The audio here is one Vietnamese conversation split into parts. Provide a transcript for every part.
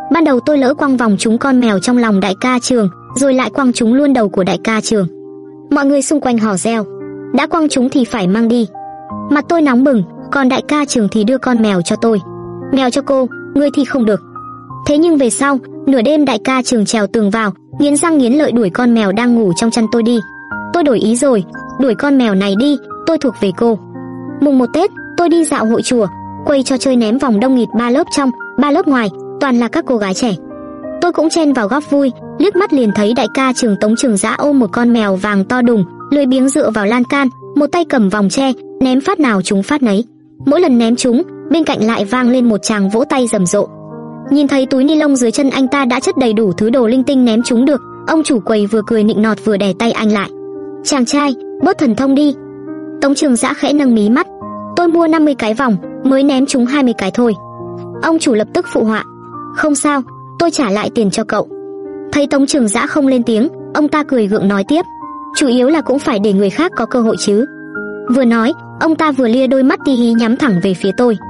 Ban đầu tôi lỡ quăng vòng trúng con mèo trong lòng đại ca Trường, rồi lại quăng trúng luôn đầu của đại ca Trường. Mọi người xung quanh hò reo, đã quăng trúng thì phải mang đi. Mặt tôi nóng bừng, còn đại ca Trường thì đưa con mèo cho tôi. Mèo cho cô, ngươi thì không được. Thế nhưng về sau, nửa đêm đại ca Trường trèo tường vào, nghiến răng nghiến lợi đuổi con mèo đang ngủ trong chăn tôi đi. Tôi đổi ý rồi, đuổi con mèo này đi, tôi thuộc về cô. Mùng 1 Tết, tôi đi dạo hội chùa, quay trò chơi ném vòng đông nghịt, 3 lớp trong, 3 lớp ngoài, toàn là các cô gái trẻ. Tôi cũng chen vào góp vui, liếc mắt liền thấy đại ca Trường Tống Trường Giã ôm một con mèo vàng to đùng, lười biếng dựa vào lan can, một tay cầm vòng tre, ném phát nào trúng phát nấy. Mỗi lần ném trúng, bên cạnh lại vang lên một tràng vỗ tay rầm rộ. Nhìn thấy túi ni lông dưới chân anh ta đã chất đầy đủ thứ đồ linh tinh ném trúng được, ông chủ quầy vừa cười nịnh nọt vừa đè tay anh lại. Chàng trai, bớt thần thông đi. Tống Trường Giã khẽ nâng mí mắt. Tôi mua 50 cái vòng, mới ném trúng 20 cái thôi. Ông chủ lập tức phụ họa. Không sao, tôi trả lại tiền cho cậu. Thấy Tống Trường Giã không lên tiếng, ông ta cười gượng nói tiếp. Chủ yếu là cũng phải để người khác có cơ hội chứ. Vừa nói, ông ta vừa lia đôi mắt tí hí nhắm thẳng về phía tôi.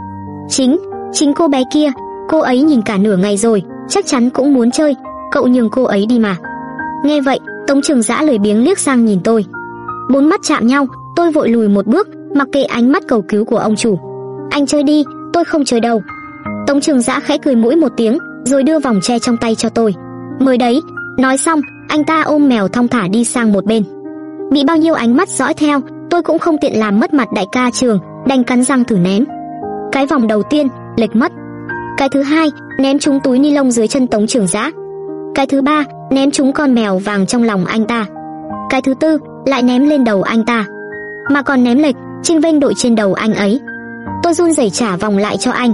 Chính cô bé kia, cô ấy nhìn cả nửa ngày rồi, chắc chắn cũng muốn chơi, cậu nhường cô ấy đi mà. Nghe vậy, Tống Trường Giã lười biếng liếc sang nhìn tôi. 4 mắt chạm nhau, tôi vội lùi một bước, mặc kệ ánh mắt cầu cứu của ông chủ. Anh chơi đi, tôi không chơi đâu. Tống Trường Giã khẽ cười mũi một tiếng, rồi đưa vòng tre trong tay cho tôi. Mới đấy. Nói xong, anh ta ôm mèo thong thả đi sang một bên. Bị bao nhiêu ánh mắt dõi theo, tôi cũng không tiện làm mất mặt đại ca Trường, đành cắn răng thử ném. Cái vòng đầu tiên lệch mất. Cái thứ hai ném trúng túi ni lông dưới chân Tống Trường Giã. Cái thứ ba ném trúng con mèo vàng trong lòng anh ta. Cái thứ tư lại ném lên đầu anh ta, mà còn ném lệch, chênh vênh đội trên đầu anh ấy. Tôi run rẩy trả vòng lại cho anh.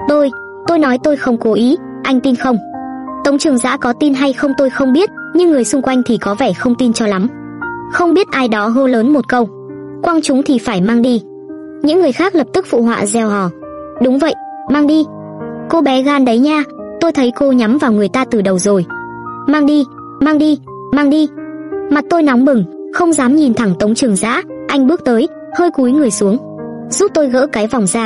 Tôi nói tôi không cố ý, anh tin không? Tống Trường Giã có tin hay không tôi không biết, nhưng người xung quanh thì có vẻ không tin cho lắm. Không biết ai đó hô lớn một câu, quăng chúng thì phải mang đi. Những người khác lập tức phụ họa reo hò. Đúng vậy, mang đi. Cô bé gan đấy nha, tôi thấy cô nhắm vào người ta từ đầu rồi. Mang đi, mang đi, mang đi. Mặt tôi nóng bừng, không dám nhìn thẳng Tống Trường Giã. Anh bước tới, hơi cúi người xuống, giúp tôi gỡ cái vòng ra.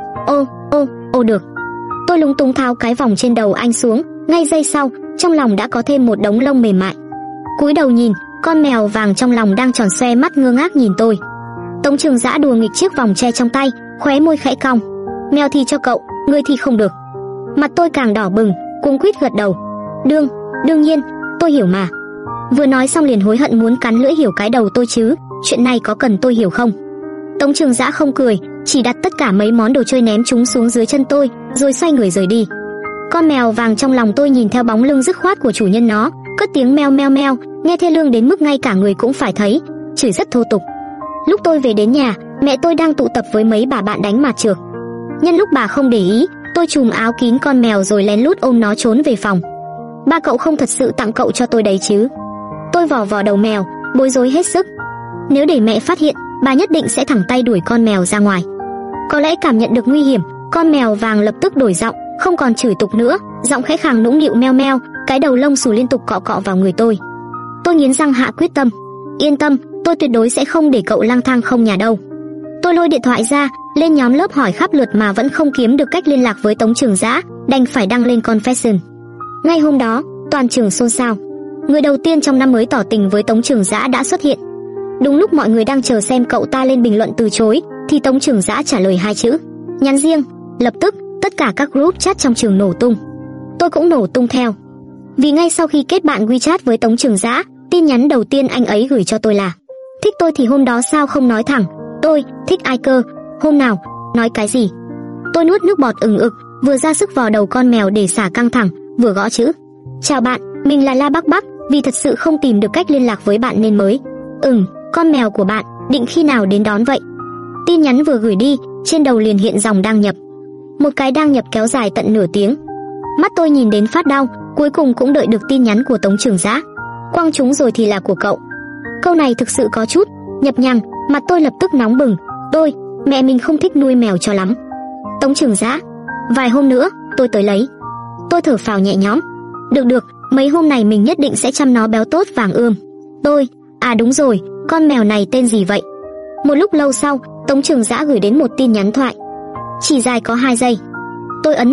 Ô được. Tôi lúng túng tháo cái vòng trên đầu anh xuống, ngay giây sau, trong lòng đã có thêm một đống lông mềm mại. Cúi đầu nhìn, con mèo vàng trong lòng đang tròn xoe mắt ngơ ngác nhìn tôi. Tống Trường Giã đùa nghịch chiếc vòng tre trong tay, khóe môi khẽ cong. Mèo thì cho cậu, ngươi thì không được. Mặt tôi càng đỏ bừng, cuống quýt gật đầu. Đương nhiên, tôi hiểu mà. Vừa nói xong liền hối hận muốn cắn lưỡi hiểu cái đầu tôi chứ, chuyện này có cần tôi hiểu không? Tống Trường Giã không cười, chỉ đặt tất cả mấy món đồ chơi ném chúng xuống dưới chân tôi, rồi xoay người rời đi. Con mèo vàng trong lòng tôi nhìn theo bóng lưng dứt khoát của chủ nhân nó, cất tiếng meo meo meo, nghe thê lương đến mức ngay cả người cũng phải thấy, chửi rất thô tục. Lúc tôi về đến nhà, mẹ tôi đang tụ tập với mấy bà bạn đánh mạt trược. Nhân lúc bà không để ý, tôi trùm áo kín con mèo rồi lén lút ôm nó trốn về phòng. Ba cậu không thật sự tặng cậu cho tôi đấy chứ? Tôi vò vò đầu mèo, bối rối hết sức. Nếu để mẹ phát hiện, bà nhất định sẽ thẳng tay đuổi con mèo ra ngoài. Có lẽ cảm nhận được nguy hiểm, con mèo vàng lập tức đổi giọng, không còn chửi tục nữa, giọng khẽ khàng nũng nịu meo meo, cái đầu lông xù liên tục cọ cọ vào người tôi. Tôi nghiến răng hạ quyết tâm. Yên tâm, tôi tuyệt đối sẽ không để cậu lang thang không nhà đâu. Tôi lôi điện thoại ra, lên nhóm lớp hỏi khắp lượt mà vẫn không kiếm được cách liên lạc với Tống Trường Giã, đành phải đăng lên confession. Ngay hôm đó, toàn trường xôn xao. Người đầu tiên trong năm mới tỏ tình với Tống Trường Giã đã xuất hiện. Đúng lúc mọi người đang chờ xem cậu ta lên bình luận từ chối, thì Tống Trường Giã trả lời 2 chữ: nhắn riêng. Lập tức, tất cả các group chat trong trường nổ tung. Tôi cũng nổ tung theo. Vì ngay sau khi kết bạn WeChat với Tống Trường Giã, tin nhắn đầu tiên anh ấy gửi cho tôi là: thích tôi thì hôm đó sao không nói thẳng? Tôi thích ai cơ? Hôm nào? Nói cái gì? Tôi nuốt nước bọt ừng ực, vừa ra sức vò đầu con mèo để xả căng thẳng, vừa gõ chữ: chào bạn, mình là La Bắc Bắc, vì thật sự không tìm được cách liên lạc với bạn nên mới. Con mèo của bạn định khi nào đến đón vậy? Tin nhắn vừa gửi đi, trên đầu liền hiện dòng đang nhập. Một cái đang nhập kéo dài tận nửa tiếng. Mắt tôi nhìn đến phát đau, cuối cùng cũng đợi được tin nhắn của Tống Trường Giã. Quăng chúng rồi thì là của cậu. Câu này thực sự có chút nhập nhằng, mặt tôi lập tức nóng bừng. Mẹ mình không thích nuôi mèo cho lắm. Tống Trường Giã, vài hôm nữa tôi tới lấy. Tôi thở phào nhẹ nhõm. Được, mấy hôm này mình nhất định sẽ chăm nó béo tốt vàng ươm. Đúng rồi, con mèo này tên gì vậy? Một lúc lâu sau, Tống Trường Giã gửi đến một tin nhắn thoại. Chỉ dài có 2 giây. Tôi ấn mở,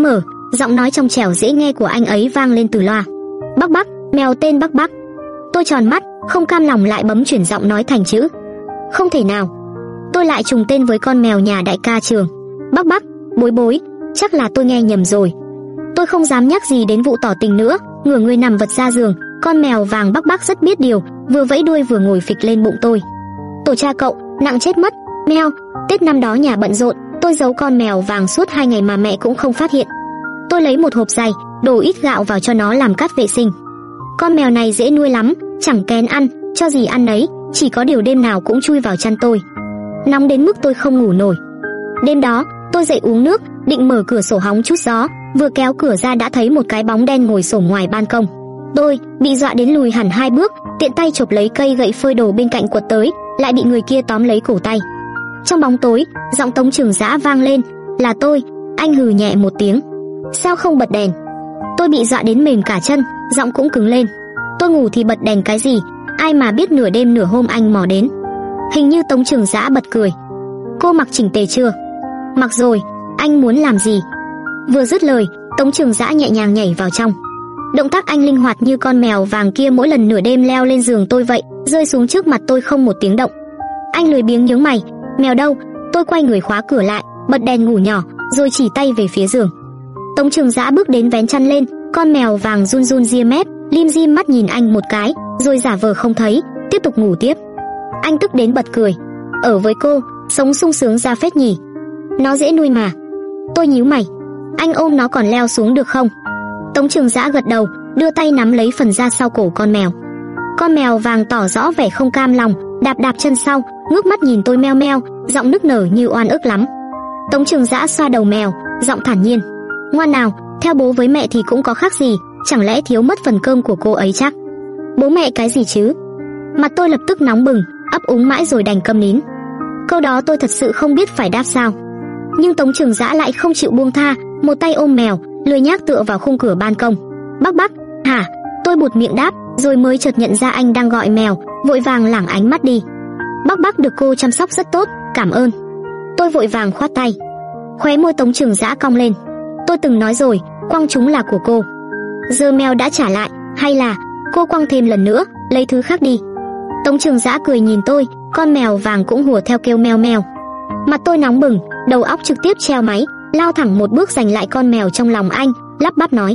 giọng nói trong trẻo dễ nghe của anh ấy vang lên từ loa. Bắc Bắc, mèo tên Bắc Bắc. Tôi tròn mắt, không cam lòng lại bấm chuyển giọng nói thành chữ. Không thể nào, tôi lại trùng tên với con mèo nhà đại ca Trường. Bắc Bắc, bối bối, chắc là tôi nghe nhầm rồi. Tôi không dám nhắc gì đến vụ tỏ tình nữa, ngửa người nằm vật ra giường. Con mèo vàng Bắc Bắc rất biết điều, vừa vẫy đuôi vừa ngồi phịch lên bụng tôi. Tổ cha cậu, nặng chết mất. Meo, Tết năm đó nhà bận rộn, tôi giấu con mèo vàng suốt 2 ngày mà mẹ cũng không phát hiện. Tôi lấy một hộp giày, đổ ít gạo vào cho nó làm cát vệ sinh. Con mèo này dễ nuôi lắm, chẳng kén ăn, cho gì ăn đấy, chỉ có điều đêm nào cũng chui vào chăn tôi. Nóng đến mức tôi không ngủ nổi. Đêm đó, tôi dậy uống nước, định mở cửa sổ hóng chút gió, vừa kéo cửa ra đã thấy một cái bóng đen ngồi xổm ngoài ban công. Tôi bị dọa đến lùi hẳn 2 bước, tiện tay chộp lấy cây gậy phơi đồ bên cạnh quật tới, lại bị người kia tóm lấy cổ tay. Trong bóng tối, giọng Tống Trường Giã vang lên, là tôi. Anh hừ nhẹ một tiếng. Sao không bật đèn? Tôi bị dọa đến mềm cả chân, giọng cũng cứng lên. Tôi ngủ thì bật đèn cái gì, ai mà biết nửa đêm nửa hôm anh mò đến. Hình như Tống Trường Giã bật cười. Cô mặc chỉnh tề chưa? Mặc rồi. Anh muốn làm gì? Vừa dứt lời, Tống Trường Giã nhẹ nhàng nhảy vào trong. Động tác anh linh hoạt như con mèo vàng kia mỗi lần nửa đêm leo lên giường tôi vậy, rơi xuống trước mặt tôi không một tiếng động. Anh lười biếng nhướng mày. Mèo đâu? Tôi quay người khóa cửa lại, bật đèn ngủ nhỏ, rồi chỉ tay về phía giường. Tống Trường Giã bước đến vén chăn lên, con mèo vàng run run ria mép, lim dim mắt nhìn anh một cái, rồi giả vờ không thấy, tiếp tục ngủ tiếp. Anh tức đến bật cười. Ở với cô, sống sung sướng ra phết nhỉ. Nó dễ nuôi mà. Tôi nhíu mày. Anh ôm nó còn leo xuống được không? Tống Trường Giã gật đầu, đưa tay nắm lấy phần da sau cổ con mèo. Con mèo vàng tỏ rõ vẻ không cam lòng, đạp đạp chân sau, ngước mắt nhìn tôi meo meo, giọng nức nở như oan ức lắm. Tống Trường Giã xoa đầu mèo, giọng thản nhiên. Ngoan nào, theo bố với mẹ thì cũng có khác gì, chẳng lẽ thiếu mất phần cơm của cô ấy chắc? Bố mẹ cái gì chứ? Mặt tôi lập tức nóng bừng, ấp úng mãi rồi đành câm nín. Câu đó tôi thật sự không biết phải đáp sao. Nhưng Tống Trường Giã lại không chịu buông tha, một tay ôm mèo, lười nhác tựa vào khung cửa ban công. Bắc Bắc, hả? Tôi buột miệng đáp, rồi mới chợt nhận ra anh đang gọi mèo, vội vàng lảng ánh mắt đi. Bắc Bắc được cô chăm sóc rất tốt, cảm ơn. Tôi vội vàng khoát tay. Khóe môi Tống Trường Giã cong lên. Tôi từng nói rồi, quăng chúng là của cô. Giờ mèo đã trả lại, hay là cô quăng thêm lần nữa, lấy thứ khác đi. Tống Trường Giã cười nhìn tôi, con mèo vàng cũng hùa theo kêu meo meo. Mặt tôi nóng bừng, đầu óc trực tiếp treo máy, lao thẳng một bước giành lại con mèo trong lòng anh, lắp bắp nói.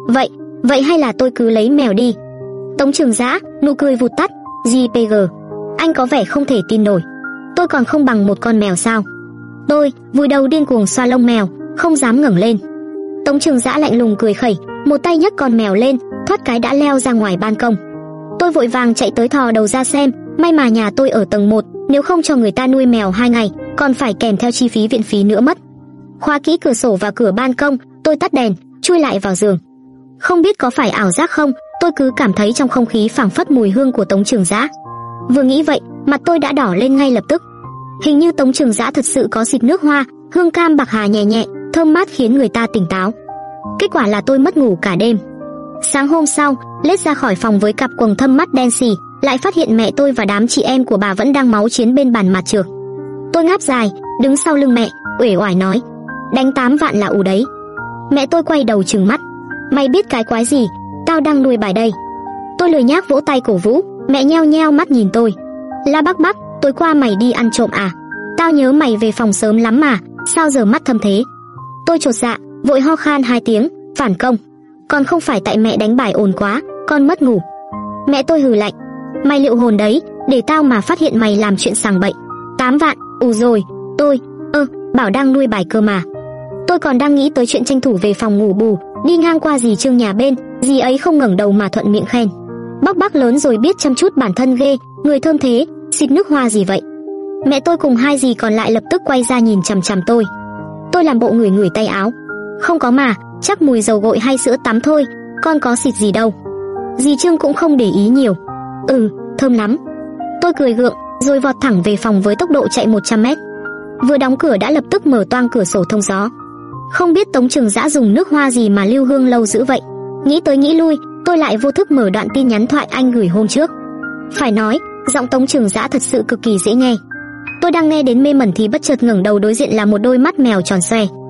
Vậy hay là tôi cứ lấy mèo đi. Tống Trường Giã, nụ cười vụt tắt. JPG. Anh có vẻ không thể tin nổi. Tôi còn không bằng một con mèo sao? Tôi vùi đầu điên cuồng xoa lông mèo, không dám ngẩng lên. Tống Trường Giã lạnh lùng cười khẩy, một tay nhấc con mèo lên, thoát cái đã leo ra ngoài ban công. Tôi vội vàng chạy tới thò đầu ra xem, may mà nhà tôi ở tầng 1, nếu không cho người ta nuôi mèo 2 ngày, còn phải kèm theo chi phí viện phí nữa mất. Khóa kỹ cửa sổ và cửa ban công, tôi tắt đèn, chui lại vào giường. Không biết có phải ảo giác không, tôi cứ cảm thấy trong không khí phảng phất mùi hương của Tống Trường Giã. Vừa nghĩ vậy, mặt tôi đã đỏ lên ngay lập tức. Hình như Tống Trường Giã thật sự có xịt nước hoa, hương cam bạc hà nhẹ nhẹ, thơm mát khiến người ta tỉnh táo. Kết quả là tôi mất ngủ cả đêm. Sáng hôm sau, lết ra khỏi phòng với cặp quầng thâm mắt đen sì, lại phát hiện mẹ tôi và đám chị em của bà vẫn đang máu chiến bên bàn mặt trược. Tôi ngáp dài, đứng sau lưng mẹ, uể oải nói: đánh 8 vạn là ủ đấy. Mẹ tôi quay đầu trừng mắt: mày biết cái quái gì, tao đang nuôi bài đây. Tôi lười nhác vỗ tay cổ vũ, mẹ nheo nheo mắt nhìn tôi: La Bắc Bắc, tối qua mày đi ăn trộm à? Tao nhớ mày về phòng sớm lắm mà, sao giờ mắt thâm thế? Tôi chột dạ, vội ho khan 2 tiếng, phản công: còn không phải tại mẹ đánh bài ồn quá, con mất ngủ. Mẹ tôi hừ lạnh: mày liệu hồn đấy, để tao mà phát hiện mày làm chuyện sằng bậy. 8 vạn, rồi. Tôi, bảo đang nuôi bài cơ mà. Tôi còn đang nghĩ tới chuyện tranh thủ về phòng ngủ bù, đi ngang qua dì Trương nhà bên, dì ấy không ngẩng đầu mà thuận miệng khen: Bắc Bắc lớn rồi biết chăm chút bản thân ghê, người thơm thế, xịt nước hoa gì vậy? Mẹ tôi cùng 2 dì còn lại lập tức quay ra nhìn chằm chằm tôi. Tôi làm bộ ngửi tay áo: không có mà, chắc mùi dầu gội hay sữa tắm thôi, con có xịt gì đâu. Dì Trương cũng không để ý nhiều: thơm lắm. Tôi cười gượng, rồi vọt thẳng về phòng với tốc độ chạy 100 mét. Vừa đóng cửa đã lập tức mở toang cửa sổ thông gió. Không biết Tống Trường Giã dùng nước hoa gì mà lưu hương lâu dữ vậy. Nghĩ tới nghĩ lui, tôi lại vô thức mở đoạn tin nhắn thoại anh gửi hôm trước. Phải nói, giọng Tống Trường Giã thật sự cực kỳ dễ nghe. Tôi đang nghe đến mê mẩn thì bất chợt ngẩng đầu, đối diện là một đôi mắt mèo tròn xoe.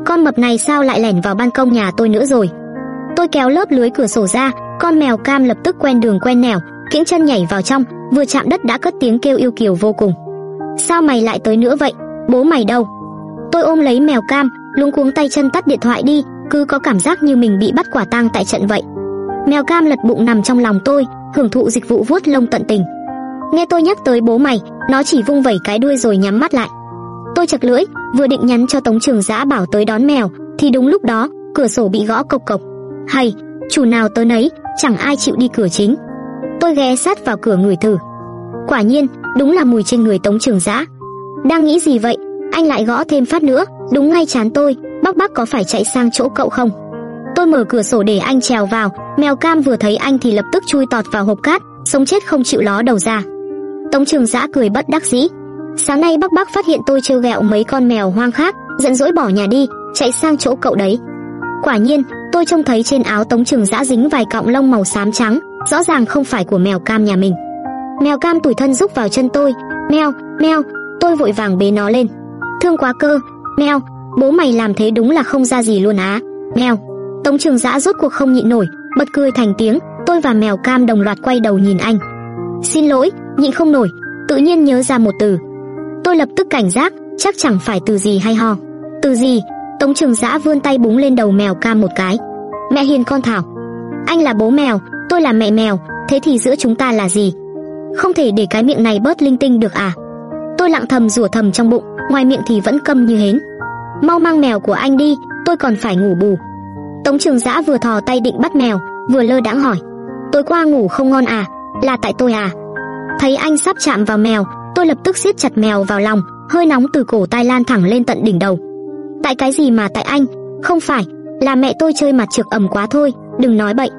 con mập này sao lại lẻn vào ban công nhà tôi nữa rồi. Tôi kéo lớp lưới cửa sổ ra, con mèo cam lập tức quen đường quen nẻo, kiễng chân nhảy vào trong, vừa chạm đất đã cất tiếng kêu yêu kiều vô cùng. Sao mày lại tới nữa vậy? Bố mày đâu? Tôi ôm lấy mèo cam, luống cuống tay chân tắt điện thoại đi, cứ có cảm giác như mình bị bắt quả tang tại trận vậy. Mèo cam lật bụng nằm trong lòng tôi, hưởng thụ dịch vụ vuốt lông tận tình. Nghe tôi nhắc tới bố mày, nó chỉ vung vẩy cái đuôi rồi nhắm mắt lại. Tôi chật lưỡi, vừa định nhắn cho Tống Trường Dã bảo tới đón mèo, thì đúng lúc đó, cửa sổ bị gõ cộc cộc. Hay, chủ nào tới nấy, chẳng ai chịu đi cửa chính. Tôi ghé sát vào cửa ngửi thử. Quả nhiên, đúng là mùi trên người Tống Trường Dã. Đang nghĩ gì vậy? Anh lại gõ thêm phát nữa, đúng ngay trán tôi. Bác có phải chạy sang chỗ cậu không? Tôi mở cửa sổ để anh trèo vào. Mèo cam vừa thấy anh thì lập tức chui tọt vào hộp cát, sống chết không chịu ló đầu ra. Tống Trường Dã cười bất đắc dĩ. Sáng nay bác phát hiện tôi trêu ghẹo mấy con mèo hoang khác, giận dỗi bỏ nhà đi, chạy sang chỗ cậu đấy. Quả nhiên, tôi trông thấy trên áo Tống Trường Dã dính vài cọng lông màu xám trắng, rõ ràng không phải của mèo cam nhà mình. Mèo cam tủi thân rúc vào chân tôi. Meo, meo. Tôi vội vàng bế nó lên. Thương quá cơ. Meo, bố mày làm thế đúng là không ra gì luôn á. Meo. Tống Trường Dã rốt cuộc không nhịn nổi, bật cười thành tiếng. Tôi và mèo cam đồng loạt quay đầu nhìn anh. Xin lỗi, nhịn không nổi, tự nhiên nhớ ra một từ. Tôi lập tức cảnh giác, chắc chẳng phải từ gì hay ho. Từ gì? Tống Trường Dã vươn tay búng lên đầu mèo cam một cái. Mẹ hiền con thảo. Anh là bố mèo, tôi là mẹ mèo, thế thì giữa chúng ta là gì? Không thể để cái miệng này bớt linh tinh được à? Tôi lặng thầm rủa thầm trong bụng, ngoài miệng thì vẫn câm như hến. Mau mang mèo của anh đi, tôi còn phải ngủ bù. Tống Trường Dã vừa thò tay định bắt mèo, vừa lơ đãng hỏi. Tối qua ngủ không ngon à? Là tại tôi à? Thấy anh sắp chạm vào mèo, tôi lập tức siết chặt mèo vào lòng, hơi nóng từ cổ tai lan thẳng lên tận đỉnh đầu. Tại cái gì mà tại anh? Không phải, là mẹ tôi chơi mặt trược ẩm quá thôi, đừng nói bậy.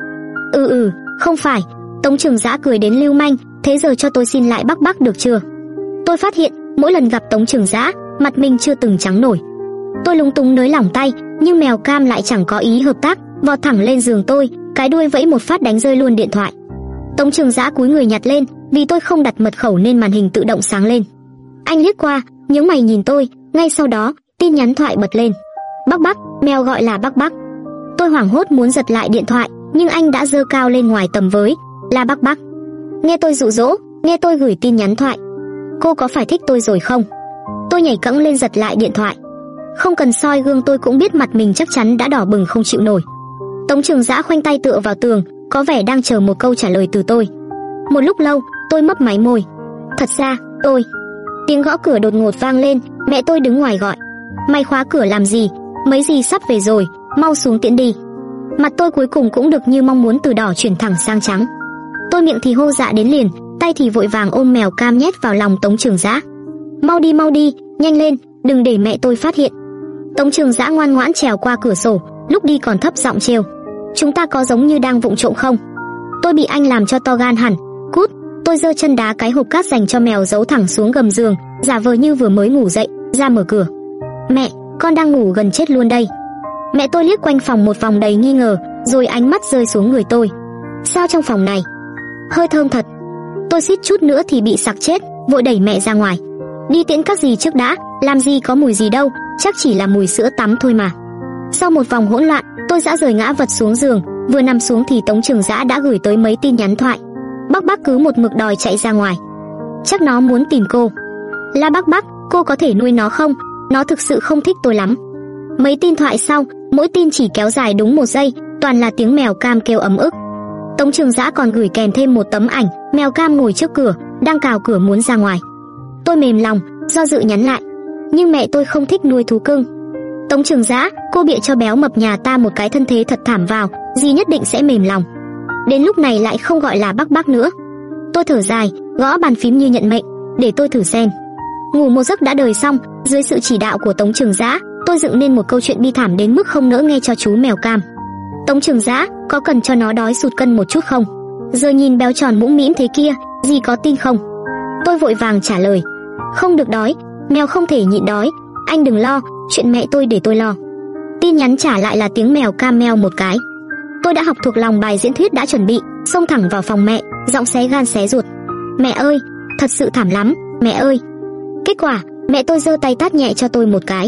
Không phải. Tống Trường Dã cười đến lưu manh, thế giờ cho tôi xin lại bác được chưa? Tôi phát hiện, mỗi lần gặp Tống Trường Dã, mặt mình chưa từng trắng nổi. Tôi lúng túng nới lỏng tay, nhưng mèo cam lại chẳng có ý hợp tác, vọt thẳng lên giường tôi, cái đuôi vẫy một phát đánh rơi luôn điện thoại. Tống Trường Dã cúi người nhặt lên, vì tôi không đặt mật khẩu nên màn hình tự động sáng lên. Anh liếc qua, nhướng mày nhìn tôi, ngay sau đó, tin nhắn thoại bật lên. Bác, mèo gọi là bác. Tôi hoảng hốt muốn giật lại điện thoại, nhưng anh đã giơ cao lên ngoài tầm với. Là bác. Nghe tôi dụ dỗ, nghe tôi gửi tin nhắn thoại. Cô có phải thích tôi rồi không? Tôi nhảy cẫng lên giật lại điện thoại. Không cần soi gương tôi cũng biết mặt mình chắc chắn đã đỏ bừng không chịu nổi. Tống Trường Dã khoanh tay tựa vào tường, có vẻ đang chờ một câu trả lời từ tôi. Một lúc lâu, tôi mấp máy môi. Thật ra, tôi... Tiếng gõ cửa đột ngột vang lên, mẹ tôi đứng ngoài gọi. Mày khóa cửa làm gì? Mấy dì sắp về rồi, mau xuống tiễn đi. Mặt tôi cuối cùng cũng được như mong muốn từ đỏ chuyển thẳng sang trắng. Tôi miệng thì hô dạ đến liền, tay thì vội vàng ôm mèo cam nhét vào lòng Tống Trường Dã. Mau đi, nhanh lên, đừng để mẹ tôi phát hiện. Tống Trường Dã ngoan ngoãn trèo qua cửa sổ, lúc đi còn thấp giọng trêu. Chúng ta có giống như đang vụng trộm không? Tôi bị anh làm cho to gan hẳn. Cút! Tôi giơ chân đá cái hộp cát dành cho mèo giấu thẳng xuống gầm giường, giả vờ như vừa mới ngủ dậy, ra mở cửa. Mẹ, con đang ngủ gần chết luôn đây. Mẹ tôi liếc quanh phòng một vòng đầy nghi ngờ, rồi ánh mắt rơi xuống người tôi. Sao trong phòng này hơi thơm thật. Tôi suýt chút nữa thì bị sặc chết, vội đẩy mẹ ra ngoài. Đi tiễn các dì trước đã, làm gì có mùi gì đâu, chắc chỉ là mùi sữa tắm thôi mà. Sau một vòng hỗn loạn, tôi dã rời ngã vật xuống giường, vừa nằm xuống thì Tống Trường Dã đã gửi tới mấy tin nhắn thoại. Bác cứ một mực đòi chạy ra ngoài. Chắc nó muốn tìm cô. Là bác, cô có thể nuôi nó không? Nó thực sự không thích tôi lắm. Mấy tin thoại sau, mỗi tin chỉ kéo dài đúng 1 giây, toàn là tiếng mèo cam kêu ấm ức. Tống Trường Dã còn gửi kèm thêm một tấm ảnh, mèo cam ngồi trước cửa, đang cào cửa muốn ra ngoài. Tôi mềm lòng, do dự nhắn lại. Nhưng mẹ tôi không thích nuôi thú cưng. Tống Trường Dã, cô bịa cho béo mập nhà ta một cái thân thế thật thảm vào, dì nhất định sẽ mềm lòng. Đến lúc này lại không gọi là bác nữa. Tôi thở dài, gõ bàn phím như nhận mệnh, để tôi thử xem. Ngủ một giấc đã đời xong, dưới sự chỉ đạo của Tống Trường Dã, tôi dựng nên một câu chuyện bi thảm đến mức không nỡ nghe cho chú mèo cam. Tống Trường Dã, có cần cho nó đói sụt cân một chút không? Giờ nhìn béo tròn mũm mĩm thế kia, dì có tin không? Tôi vội vàng trả lời. Không được đói, mèo không thể nhịn đói, anh đừng lo, chuyện mẹ tôi để tôi lo. Tin nhắn trả lại là tiếng mèo cam meo một cái. Tôi đã học thuộc lòng bài diễn thuyết đã chuẩn bị, xông thẳng vào phòng mẹ, giọng xé gan xé ruột. Mẹ ơi, thật sự thảm lắm, mẹ ơi. Kết quả, mẹ tôi giơ tay tát nhẹ cho tôi một cái.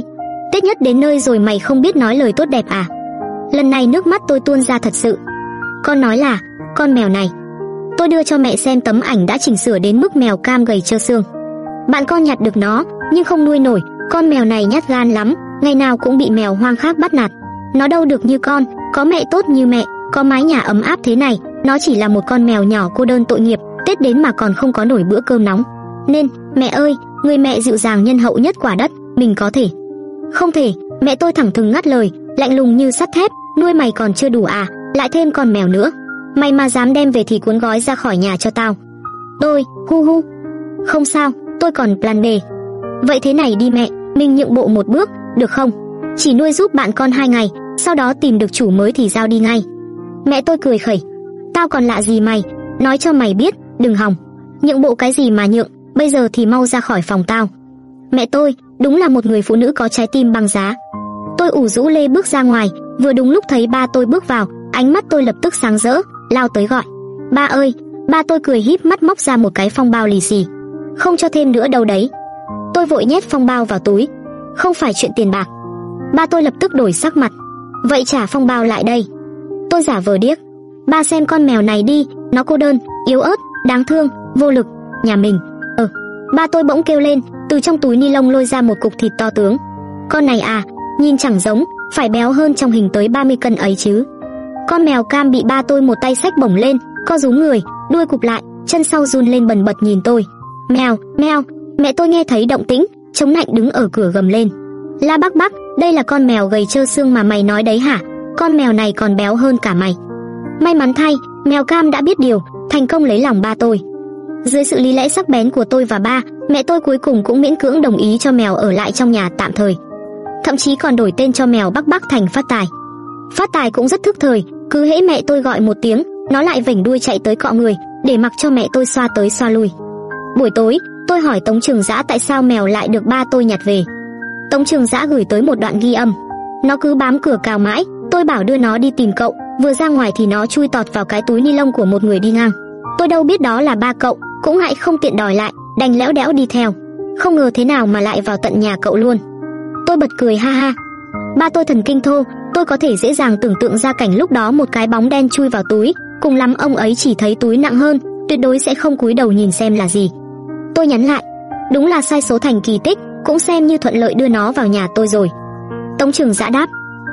Tết nhất đến nơi rồi mày không biết nói lời tốt đẹp à? Lần này nước mắt tôi tuôn ra thật sự. Con nói là con mèo này. Tôi đưa cho mẹ xem tấm ảnh đã chỉnh sửa đến mức mèo cam gầy trơ xương. Bạn con nhặt được nó nhưng không nuôi nổi. Con mèo này nhát gan lắm, ngày nào cũng bị mèo hoang khác bắt nạt. Nó đâu được như con, có mẹ tốt như mẹ, có mái nhà ấm áp thế này. Nó chỉ là một con mèo nhỏ cô đơn tội nghiệp, Tết đến mà còn không có nổi bữa cơm nóng. Nên, mẹ ơi, người mẹ dịu dàng nhân hậu nhất quả đất, mình có thể. Không thể, mẹ tôi thẳng thừng ngắt lời, lạnh lùng như sắt thép, nuôi mày còn chưa đủ à, lại thêm con mèo nữa. Mày mà dám đem về thì cuốn gói ra khỏi nhà cho tao. Tôi, hu. Không sao, tôi còn plan B. Vậy thế này đi mẹ, mình nhượng bộ một bước, được không? Chỉ nuôi giúp bạn con 2 ngày, sau đó tìm được chủ mới thì giao đi ngay. Mẹ tôi cười khẩy. Tao còn lạ gì mày, nói cho mày biết, đừng hòng. Nhượng bộ cái gì mà nhượng, bây giờ thì mau ra khỏi phòng tao. Mẹ tôi, đúng là một người phụ nữ có trái tim băng giá. Tôi ủ rũ lê bước ra ngoài, vừa đúng lúc thấy ba tôi bước vào, ánh mắt tôi lập tức sáng rỡ, lao tới gọi. Ba ơi, ba tôi cười híp mắt móc ra một cái phong bao lì xì. Không cho thêm nữa đâu đấy. Tôi vội nhét phong bao vào túi. Không phải chuyện tiền bạc. Ba tôi lập tức đổi sắc mặt. Vậy trả phong bao lại đây. Tôi giả vờ điếc. Ba xem con mèo này đi, nó cô đơn, yếu ớt, đáng thương, vô lực, nhà mình. Ba tôi bỗng kêu lên, từ trong túi ni lông lôi ra một cục thịt to tướng. Con này à, nhìn chẳng giống, phải béo hơn trong hình tới 30 cân ấy chứ. Con mèo cam bị ba tôi một tay xách bổng lên, co rúm người, đuôi cụp lại, chân sau run lên bần bật nhìn tôi. Mèo, mèo. Mẹ tôi nghe thấy động tĩnh, chống nạnh đứng ở cửa gầm lên. La Bác Bác, đây là con mèo gầy trơ xương mà mày nói đấy hả? Con mèo này còn béo hơn cả mày. May mắn thay, mèo cam đã biết điều, thành công lấy lòng ba tôi. Dưới sự lý lẽ sắc bén của tôi và ba, mẹ tôi cuối cùng cũng miễn cưỡng đồng ý cho mèo ở lại trong nhà tạm thời. Thậm chí còn đổi tên cho mèo Bắc Bắc thành Phát Tài. Phát Tài cũng rất thức thời, cứ hễ mẹ tôi gọi một tiếng, nó lại vểnh đuôi chạy tới cọ người, để mặc cho mẹ tôi xoa tới xoa lui. Buổi tối, tôi hỏi Tống Trường Dã tại sao mèo lại được ba tôi nhặt về. Tống Trường Dã gửi tới một đoạn ghi âm. Nó cứ bám cửa cào mãi, tôi bảo đưa nó đi tìm cậu, vừa ra ngoài thì nó chui tọt vào cái túi ni lông của một người đi ngang. Tôi đâu biết đó là ba cậu, cũng ngại không tiện đòi lại, đành lẽo đẽo đi theo. Không ngờ thế nào mà lại vào tận nhà cậu luôn. Tôi bật cười ha ha. Ba tôi thần kinh thô, tôi có thể dễ dàng tưởng tượng ra cảnh lúc đó một cái bóng đen chui vào túi, cùng lắm ông ấy chỉ thấy túi nặng hơn, tuyệt đối sẽ không cúi đầu nhìn xem là gì. Tôi nhắn lại, đúng là sai số thành kỳ tích, cũng xem như thuận lợi đưa nó vào nhà tôi rồi. Tống Trường Dã đáp,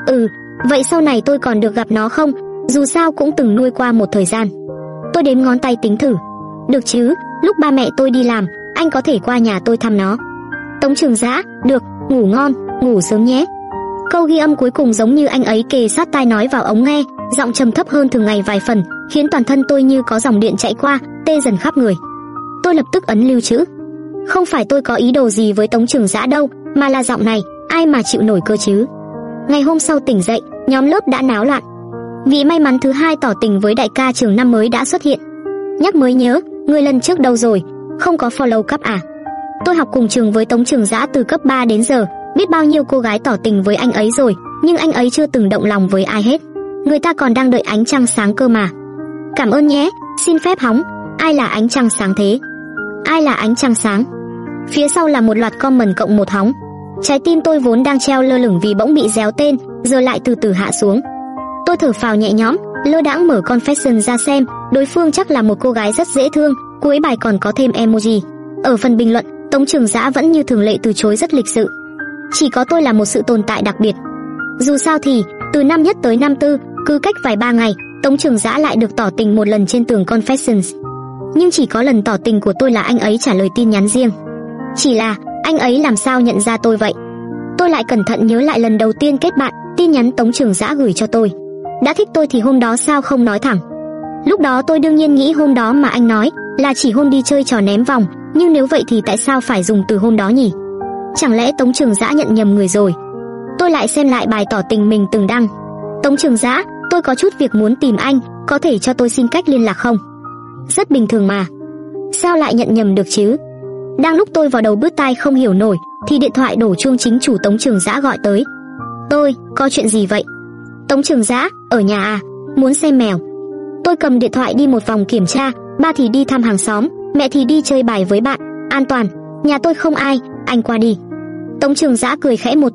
vậy sau này tôi còn được gặp nó không? Dù sao cũng từng nuôi qua một thời gian. Tôi đếm ngón tay tính thử. Được chứ, lúc ba mẹ tôi đi làm, anh có thể qua nhà tôi thăm nó. Tống Trường Dã, được, ngủ ngon, ngủ sớm nhé. Câu ghi âm cuối cùng giống như anh ấy kề sát tai nói vào ống nghe, giọng trầm thấp hơn thường ngày vài phần, khiến toàn thân tôi như có dòng điện chạy qua, tê dần khắp người. Tôi lập tức ấn lưu trữ. Không phải tôi có ý đồ gì với Tống Trường Dã đâu, mà là giọng này, ai mà chịu nổi cơ chứ. Ngày hôm sau tỉnh dậy, nhóm lớp đã náo loạn. Vị may mắn thứ hai tỏ tình với đại ca trường năm mới đã xuất hiện. Nhắc mới nhớ, người lần trước đâu rồi, không có follow cấp à? Tôi học cùng trường với Tống Trường Dã từ cấp 3 đến giờ, biết bao nhiêu cô gái tỏ tình với anh ấy rồi, nhưng anh ấy chưa từng động lòng với ai hết. Người ta còn đang đợi ánh trăng sáng cơ mà. Cảm ơn nhé, xin phép hóng. Ai là ánh trăng sáng thế? Ai là ánh trăng sáng? Phía sau là một loạt comment cộng một hóng. Trái tim tôi vốn đang treo lơ lửng vì bỗng bị réo tên, giờ lại từ từ hạ xuống. Tôi thở phào nhẹ nhõm, lơ đãng mở confession ra xem, đối phương chắc là một cô gái rất dễ thương, cuối bài còn có thêm emoji. Ở phần bình luận, Tống Trường Dã vẫn như thường lệ từ chối rất lịch sự. Chỉ có tôi là một sự tồn tại đặc biệt. Dù sao thì, từ năm nhất tới năm tư, cứ cách vài ba ngày, Tống Trường Dã lại được tỏ tình một lần trên tường confessions. Nhưng chỉ có lần tỏ tình của tôi là anh ấy trả lời tin nhắn riêng. Chỉ là, anh ấy làm sao nhận ra tôi vậy? Tôi lại cẩn thận nhớ lại lần đầu tiên kết bạn, tin nhắn Tống Trường Dã gửi cho tôi. Đã thích tôi thì hôm đó sao không nói thẳng? Lúc đó tôi đương nhiên nghĩ hôm đó mà anh nói là chỉ hôm đi chơi trò ném vòng, nhưng nếu vậy thì tại sao phải dùng từ hôm đó nhỉ? Chẳng lẽ Tống Trường Dã nhận nhầm người rồi? Tôi lại xem lại bài tỏ tình mình từng đăng. Tống Trường Dã, tôi có chút việc muốn tìm anh, có thể cho tôi xin cách liên lạc không? Rất bình thường mà. Sao lại nhận nhầm được chứ? Đang lúc tôi vào đầu bứt tai không hiểu nổi, thì điện thoại đổ chuông chính chủ Tống Trường Dã gọi tới. Tôi, có chuyện gì vậy? Tống Trường Dã, ở nhà à? Muốn xem mèo. Tôi cầm điện thoại đi một vòng kiểm tra, ba thì đi thăm hàng xóm, mẹ thì đi chơi bài với bạn. An toàn, nhà tôi không ai, anh qua đi. Tống Trường Dã cười khẽ một tiếng,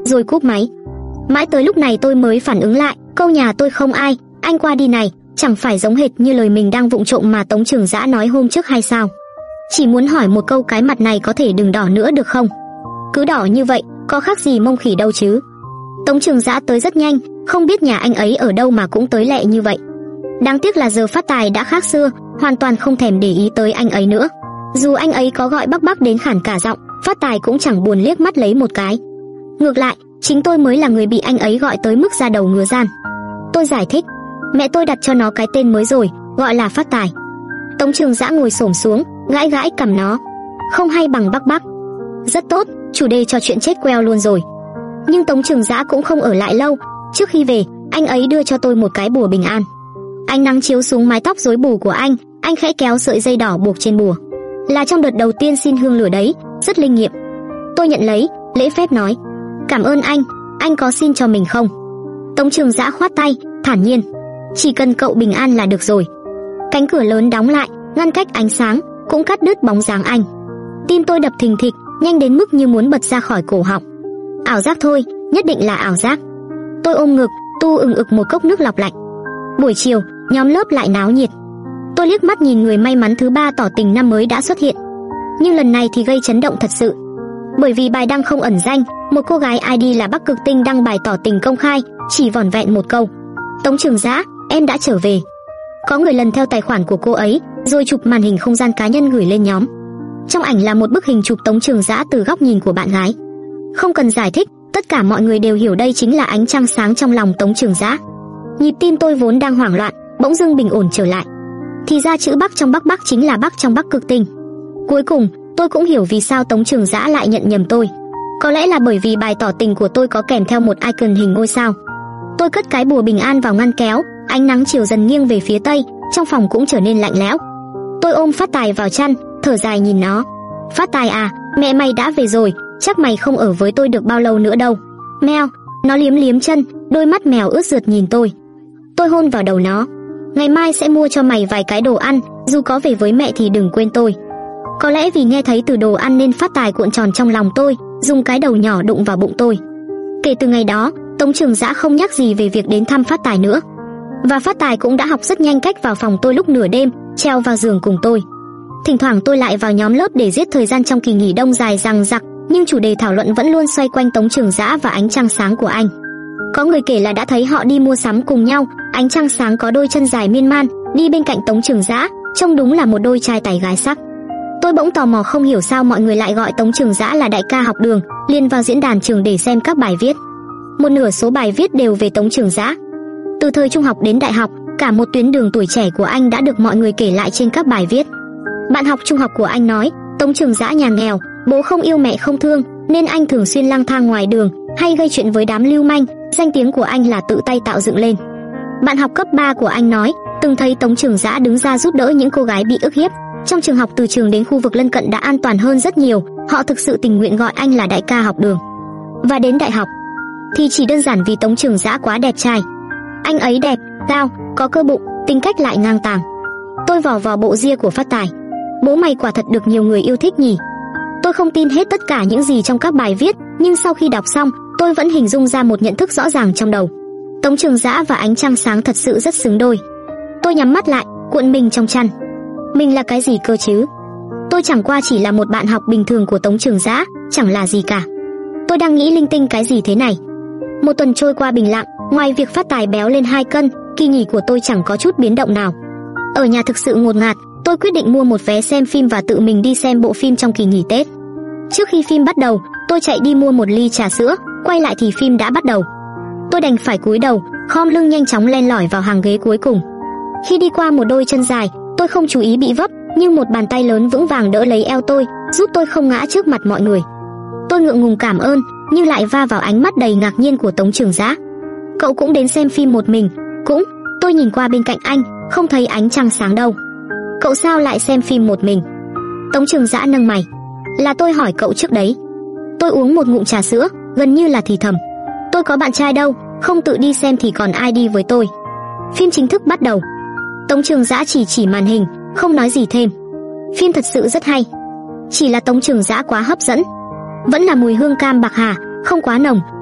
rồi cúp máy. Mãi tới lúc này tôi mới phản ứng lại, câu nhà tôi không ai, anh qua đi này, chẳng phải giống hệt như lời mình đang vụng trộm mà Tống Trường Giã nói hôm trước hay sao? Chỉ muốn hỏi một câu, cái mặt này có thể đừng đỏ nữa được không? Cứ đỏ như vậy, có khác gì mông khỉ đâu chứ. Tống Trường Giã tới rất nhanh, không biết nhà anh ấy ở đâu mà cũng tới lẹ như vậy. Đáng tiếc là giờ Phát Tài đã khác xưa, hoàn toàn không thèm để ý tới anh ấy nữa. Dù anh ấy có gọi Bắc đến khản cả giọng, Phát Tài cũng chẳng buồn liếc mắt lấy một cái. Ngược lại, chính tôi mới là người bị anh ấy gọi tới mức da đầu ngứa ran. Tôi giải thích, mẹ tôi đặt cho nó cái tên mới rồi, gọi là Phát Tài. Tống Trường Giã ngồi xổm xuống, gãi gãi cằm nó. Không hay bằng Bắc. Rất tốt, chủ đề trò chuyện chết queo luôn rồi. Nhưng Tống Trường Giã cũng không ở lại lâu. Trước khi về, anh ấy đưa cho tôi một cái bùa bình an. Ánh nắng chiếu xuống mái tóc rối bù của anh khẽ kéo sợi dây đỏ buộc trên bùa. Là trong đợt đầu tiên xin hương lửa đấy, rất linh nghiệm. Tôi nhận lấy, lễ phép nói, cảm ơn anh có xin cho mình không? Tống Trường Giã khoát tay, thản nhiên, chỉ cần cậu bình an là được rồi. Cánh cửa lớn đóng lại, ngăn cách ánh sáng, cũng cắt đứt bóng dáng anh. Tim tôi đập thình thịch, nhanh đến mức như muốn bật ra khỏi cổ họng. Ảo giác thôi, nhất định là ảo giác. Tôi ôm ngực, tu ực một cốc nước lọc lạnh. Buổi chiều, nhóm lớp lại náo nhiệt. Tôi liếc mắt nhìn người may mắn thứ 3 tỏ tình năm mới đã xuất hiện. Nhưng lần này thì gây chấn động thật sự. Bởi vì bài đăng không ẩn danh, một cô gái ID là Bắc Cực Tinh đăng bài tỏ tình công khai, chỉ vỏn vẹn một câu: Tống Trường Giã, em đã trở về. Có người lần theo tài khoản của cô ấy, rồi chụp màn hình không gian cá nhân gửi lên nhóm. Trong ảnh là một bức hình chụp Tống Trường Giã từ góc nhìn của bạn gái. Không cần giải thích, tất cả mọi người đều hiểu đây chính là ánh trăng sáng trong lòng Tống Trường Giã. Nhịp tim tôi vốn đang hoảng loạn, bỗng dưng bình ổn trở lại. Thì ra chữ Bắc trong Bắc chính là Bắc trong Bắc Cực Tinh. Cuối cùng, tôi cũng hiểu vì sao Tống Trường Giã lại nhận nhầm tôi. Có lẽ là bởi vì bài tỏ tình của tôi có kèm theo một icon hình ngôi sao. Tôi cất cái bùa bình an vào ngăn kéo, ánh nắng chiều dần nghiêng về phía tây, trong phòng cũng trở nên lạnh lẽo. Tôi ôm Phát Tài vào chăn, thở dài nhìn nó. Phát Tài à, mẹ mày đã về rồi, chắc mày không ở với tôi được bao lâu nữa đâu. Meo, nó liếm liếm chân, đôi mắt mèo ướt rượt nhìn tôi. Tôi hôn vào đầu nó. Ngày mai sẽ mua cho mày vài cái đồ ăn, dù có về với mẹ thì đừng quên tôi. Có lẽ vì nghe thấy từ đồ ăn nên Phát Tài cuộn tròn trong lòng tôi, dùng cái đầu nhỏ đụng vào bụng tôi. Kể từ ngày đó, Tống Trường Giã không nhắc gì về việc đến thăm Phát Tài nữa. Và Phát Tài cũng đã học rất nhanh cách vào phòng tôi lúc nửa đêm, treo vào giường cùng tôi. Thỉnh thoảng tôi lại vào nhóm lớp để giết thời gian trong kỳ nghỉ đông dài dằng dặc, nhưng chủ đề thảo luận vẫn luôn xoay quanh Tống Trường Giã và ánh trăng sáng của anh. Có người kể là đã thấy họ đi mua sắm cùng nhau, ánh trăng sáng có đôi chân dài miên man, đi bên cạnh Tống Trường Giã, trông đúng là một đôi trai tài gái sắc. Tôi bỗng tò mò không hiểu sao mọi người lại gọi Tống Trường Giã là đại ca học đường, liền vào diễn đàn trường để xem các bài viết. Một nửa số bài viết đều về Tống Trường Giã. Từ thời trung học đến đại học, cả một tuyến đường tuổi trẻ của anh đã được mọi người kể lại trên các bài viết. Bạn học trung học của anh nói, Tống Trường Giã nhà nghèo, bố không yêu mẹ không thương, nên anh thường xuyên lang thang ngoài đường, hay gây chuyện với đám lưu manh, danh tiếng của anh là tự tay tạo dựng lên. Bạn học cấp 3 của anh nói, từng thấy Tống Trường Giã đứng ra giúp đỡ những cô gái bị ức hiếp. Trong trường học từ trường đến khu vực lân cận đã an toàn hơn rất nhiều, họ thực sự tình nguyện gọi anh là đại ca học đường. Và đến đại học thì chỉ đơn giản vì Tống Trường Giã quá đẹp trai. Anh ấy đẹp, cao, có cơ bụng, tính cách lại ngang tàng. Tôi vò vào bộ ria của Phát Tài. Bố mày quả thật được nhiều người yêu thích nhỉ. Tôi không tin hết tất cả những gì trong các bài viết, nhưng sau khi đọc xong, tôi vẫn hình dung ra một nhận thức rõ ràng trong đầu. Tống Trường Giã và ánh trăng sáng thật sự rất xứng đôi. Tôi nhắm mắt lại, cuộn mình trong chăn. Mình là cái gì cơ chứ? Tôi chẳng qua chỉ là một bạn học bình thường của Tống Trường Giã, chẳng là gì cả. Tôi đang nghĩ linh tinh cái gì thế này. Một tuần trôi qua bình lặng, ngoài việc Phát Tài béo lên 2 cân, kỳ nghỉ của tôi chẳng có chút biến động nào. Ở nhà thực sự ngột ngạt, tôi quyết định mua một vé xem phim và tự mình đi xem bộ phim trong kỳ nghỉ Tết. Trước khi phim bắt đầu, tôi chạy đi mua một ly trà sữa, quay lại thì phim đã bắt đầu. Tôi đành phải cúi đầu, khom lưng nhanh chóng len lỏi vào hàng ghế cuối cùng. Khi đi qua một đôi chân dài, tôi không chú ý bị vấp, nhưng một bàn tay lớn vững vàng đỡ lấy eo tôi, giúp tôi không ngã trước mặt mọi người. Tôi ngượng ngùng cảm ơn, nhưng lại va vào ánh mắt đầy ngạc nhiên của Tống Trường Giã. Cậu cũng đến xem phim một mình? Cũng. Tôi nhìn qua bên cạnh anh, không thấy ánh trăng sáng đâu. Cậu sao lại xem phim một mình? Tống Trường Giã nâng mày. Là tôi hỏi cậu trước đấy. Tôi uống một ngụm trà sữa, gần như là thì thầm. Tôi có bạn trai đâu, không tự đi xem thì còn ai đi với tôi. Phim chính thức bắt đầu. Tống Trường Giã chỉ màn hình, không nói gì thêm. Phim thật sự rất hay. Chỉ là Tống Trường Giã quá hấp dẫn. Vẫn là mùi hương cam bạc hà, không quá nồng,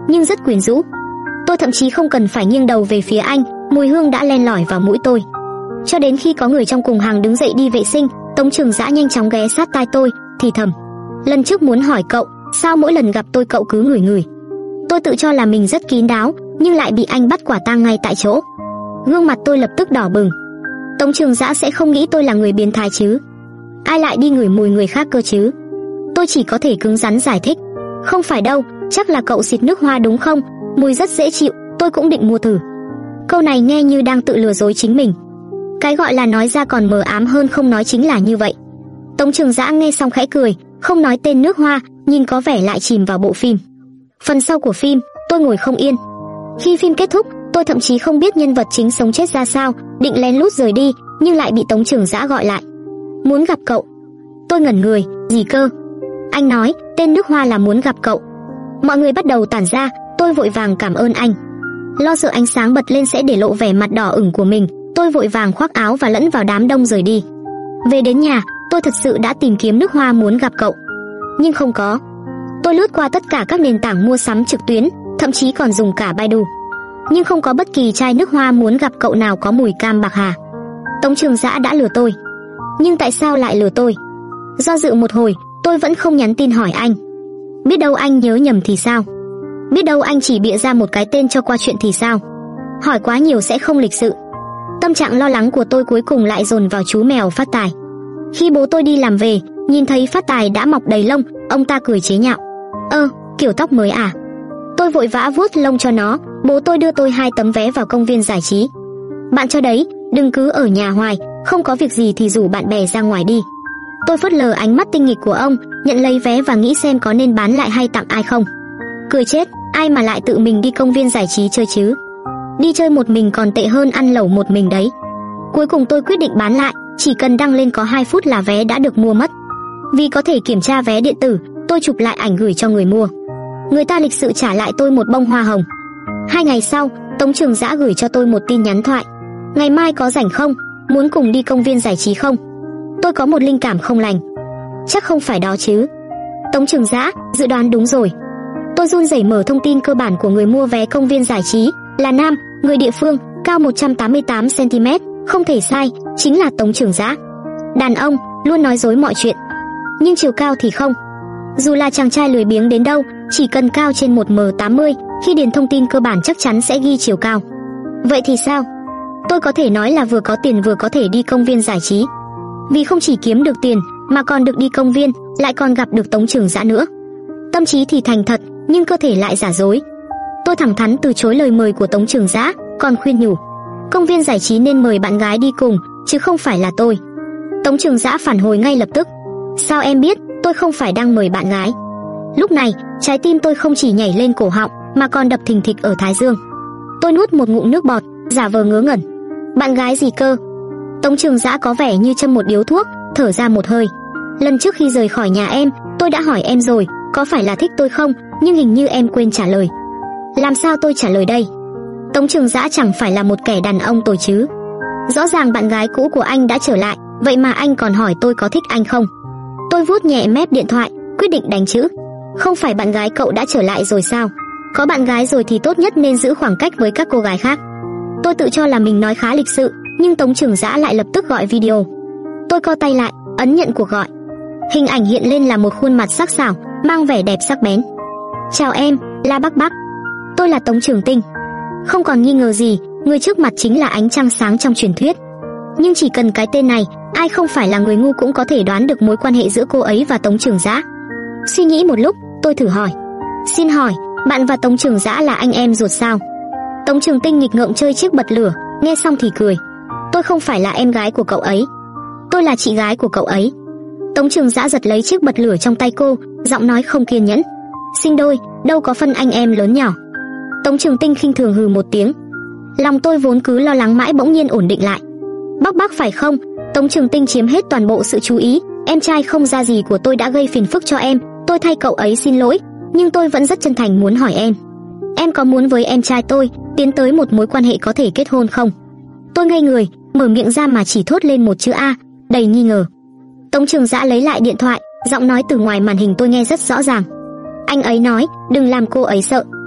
nhưng rất quyến rũ. Tôi thậm chí không cần phải nghiêng đầu về phía anh, mùi hương đã len lỏi vào mũi tôi. Cho đến khi có người trong cùng hàng đứng dậy đi vệ sinh, Tống Trường Dã nhanh chóng ghé sát tai tôi, thì thầm: "Lần trước muốn hỏi cậu, sao mỗi lần gặp tôi cậu cứ ngửi ngửi?" Tôi tự cho là mình rất kín đáo, nhưng lại bị anh bắt quả tang ngay tại chỗ. Gương mặt tôi lập tức đỏ bừng. Tống Trường Dã sẽ không nghĩ tôi là người biến thái chứ? Ai lại đi ngửi mùi người khác cơ chứ? Tôi chỉ có thể cứng rắn giải thích: "Không phải đâu, chắc là cậu xịt nước hoa đúng không? Mùi rất dễ chịu, tôi cũng định mua thử." Câu này nghe như đang tự lừa dối chính mình. Cái gọi là nói ra còn mờ ám hơn không nói chính là như vậy. Tống Trường Dã nghe xong khẽ cười, không nói tên nước hoa, nhìn có vẻ lại chìm vào bộ phim. Phần sau của phim, tôi ngồi không yên. Khi phim kết thúc, tôi thậm chí không biết nhân vật chính sống chết ra sao, định lén lút rời đi, nhưng lại bị Tống Trường Dã gọi lại. "Muốn gặp cậu." Tôi ngẩn người, "Gì cơ?" Anh nói, "Tên nước hoa là muốn gặp cậu." Mọi người bắt đầu tản ra, tôi vội vàng cảm ơn anh. Lo sợ ánh sáng bật lên sẽ để lộ vẻ mặt đỏ ửng của mình, tôi vội vàng khoác áo và lẫn vào đám đông rời đi. Về đến nhà, tôi thật sự đã tìm kiếm nước hoa muốn gặp cậu, nhưng không có. Tôi lướt qua tất cả các nền tảng mua sắm trực tuyến, thậm chí còn dùng cả Baidu, nhưng không có bất kỳ chai nước hoa muốn gặp cậu nào có mùi cam bạc hà. Tống Trường Dã đã lừa tôi. Nhưng tại sao lại lừa tôi? Do dự một hồi, tôi vẫn không nhắn tin hỏi anh. Biết đâu anh nhớ nhầm thì sao? Biết đâu anh chỉ bịa ra một cái tên cho qua chuyện thì sao? Hỏi quá nhiều sẽ không lịch sự. Tâm trạng lo lắng của tôi cuối cùng lại dồn vào chú mèo Phát Tài. Khi bố tôi đi làm về, nhìn thấy Phát Tài đã mọc đầy lông, ông ta cười chế nhạo: "Kiểu tóc mới à?" Tôi vội vã vuốt lông cho nó. Bố tôi đưa tôi 2 tấm vé vào công viên giải trí. "Bạn cho đấy, đừng cứ ở nhà hoài, không có việc gì thì rủ bạn bè ra ngoài đi." Tôi phớt lờ ánh mắt tinh nghịch của ông, nhận lấy vé và nghĩ xem có nên bán lại hay tặng ai không. Cười chết, ai mà lại tự mình đi công viên giải trí chơi chứ? Đi chơi một mình còn tệ hơn ăn lẩu một mình đấy. Cuối cùng tôi quyết định bán lại, chỉ cần đăng lên có 2 phút là vé đã được mua mất. Vì có thể kiểm tra vé điện tử, tôi chụp lại ảnh gửi cho người mua. Người ta lịch sự trả lại tôi một bông hoa hồng. 2 ngày sau, Tống Trường Dã gửi cho tôi một tin nhắn thoại: "Ngày mai có rảnh không? Muốn cùng đi công viên giải trí không?" Tôi có một linh cảm không lành. Chắc không phải đó chứ? Tống Trường Dã, dự đoán đúng rồi. Tôi run rẩy mở thông tin cơ bản của người mua vé công viên giải trí, là nam, người địa phương, cao 188 cm, không thể sai, chính là Tống Trường Dã. Đàn ông luôn nói dối mọi chuyện, nhưng chiều cao thì không. Dù là chàng trai lười biếng đến đâu, chỉ cần cao trên 1m80, khi điền thông tin cơ bản chắc chắn sẽ ghi chiều cao. Vậy thì sao? Tôi có thể nói là vừa có tiền vừa có thể đi công viên giải trí. Vì không chỉ kiếm được tiền, mà còn được đi công viên, lại còn gặp được Tống Trường Dã nữa. Tâm trí thì thành thật, nhưng cơ thể lại giả dối. Tôi thẳng thắn từ chối lời mời của Tống Trường Dã, còn khuyên nhủ công viên giải trí nên mời bạn gái đi cùng, chứ không phải là tôi. Tống Trường Dã phản hồi ngay lập tức: "Sao em biết, tôi không phải đang mời bạn gái." Lúc này, trái tim tôi không chỉ nhảy lên cổ họng, mà còn đập thình thịch ở thái dương. Tôi nuốt một ngụm nước bọt, giả vờ ngớ ngẩn. "Bạn gái gì cơ?" Tống Trường Dã có vẻ như châm một điếu thuốc, thở ra một hơi. "Lần trước khi rời khỏi nhà em, tôi đã hỏi em rồi, có phải là thích tôi không, nhưng hình như em quên trả lời." Làm sao tôi trả lời đây? Tống Trường Dã chẳng phải là một kẻ đàn ông tồi chứ? Rõ ràng bạn gái cũ của anh đã trở lại, vậy mà anh còn hỏi tôi có thích anh không. Tôi vuốt nhẹ mép điện thoại, quyết định đánh chữ. Không phải bạn gái cậu đã trở lại rồi sao? Có bạn gái rồi thì tốt nhất nên giữ khoảng cách với các cô gái khác. Tôi tự cho là mình nói khá lịch sự, nhưng Tống Trường Dã lại lập tức gọi video. Tôi co tay lại, ấn nhận cuộc gọi. Hình ảnh hiện lên là một khuôn mặt sắc sảo, mang vẻ đẹp sắc bén. "Chào em, La Bắc Bắc. Tôi là Tống Trường Tinh." Không còn nghi ngờ gì, người trước mặt chính là ánh trăng sáng trong truyền thuyết. Nhưng chỉ cần cái tên này, ai không phải là người ngu cũng có thể đoán được mối quan hệ giữa cô ấy và Tống Trường Dã. Suy nghĩ một lúc, tôi thử hỏi: "Xin hỏi, bạn và Tống Trường Dã là anh em ruột sao?" Tống Trường Tinh nghịch ngợm chơi chiếc bật lửa, nghe xong thì cười: "Tôi không phải là em gái của cậu ấy, tôi là chị gái của cậu ấy." Tống Trường Dã giật lấy chiếc bật lửa trong tay cô, giọng nói không kiên nhẫn: "Sinh đôi, đâu có phân anh em lớn nhỏ." Tống Trường Tinh khinh thường hừ một tiếng. Lòng tôi vốn cứ lo lắng mãi bỗng nhiên ổn định lại. "Bắc Bắc phải không?" Tống Trường Tinh chiếm hết toàn bộ sự chú ý. "Em trai không ra gì của tôi đã gây phiền phức cho em, tôi thay cậu ấy xin lỗi, nhưng tôi vẫn rất chân thành muốn hỏi em có muốn với em trai tôi tiến tới một mối quan hệ có thể kết hôn không?" Tôi ngây người, mở miệng ra mà chỉ thốt lên một chữ A, đầy nghi ngờ. Tống Trường Dã lấy lại điện thoại, giọng nói từ ngoài màn hình tôi nghe rất rõ ràng. Anh ấy nói, đừng làm cô ấy sợ.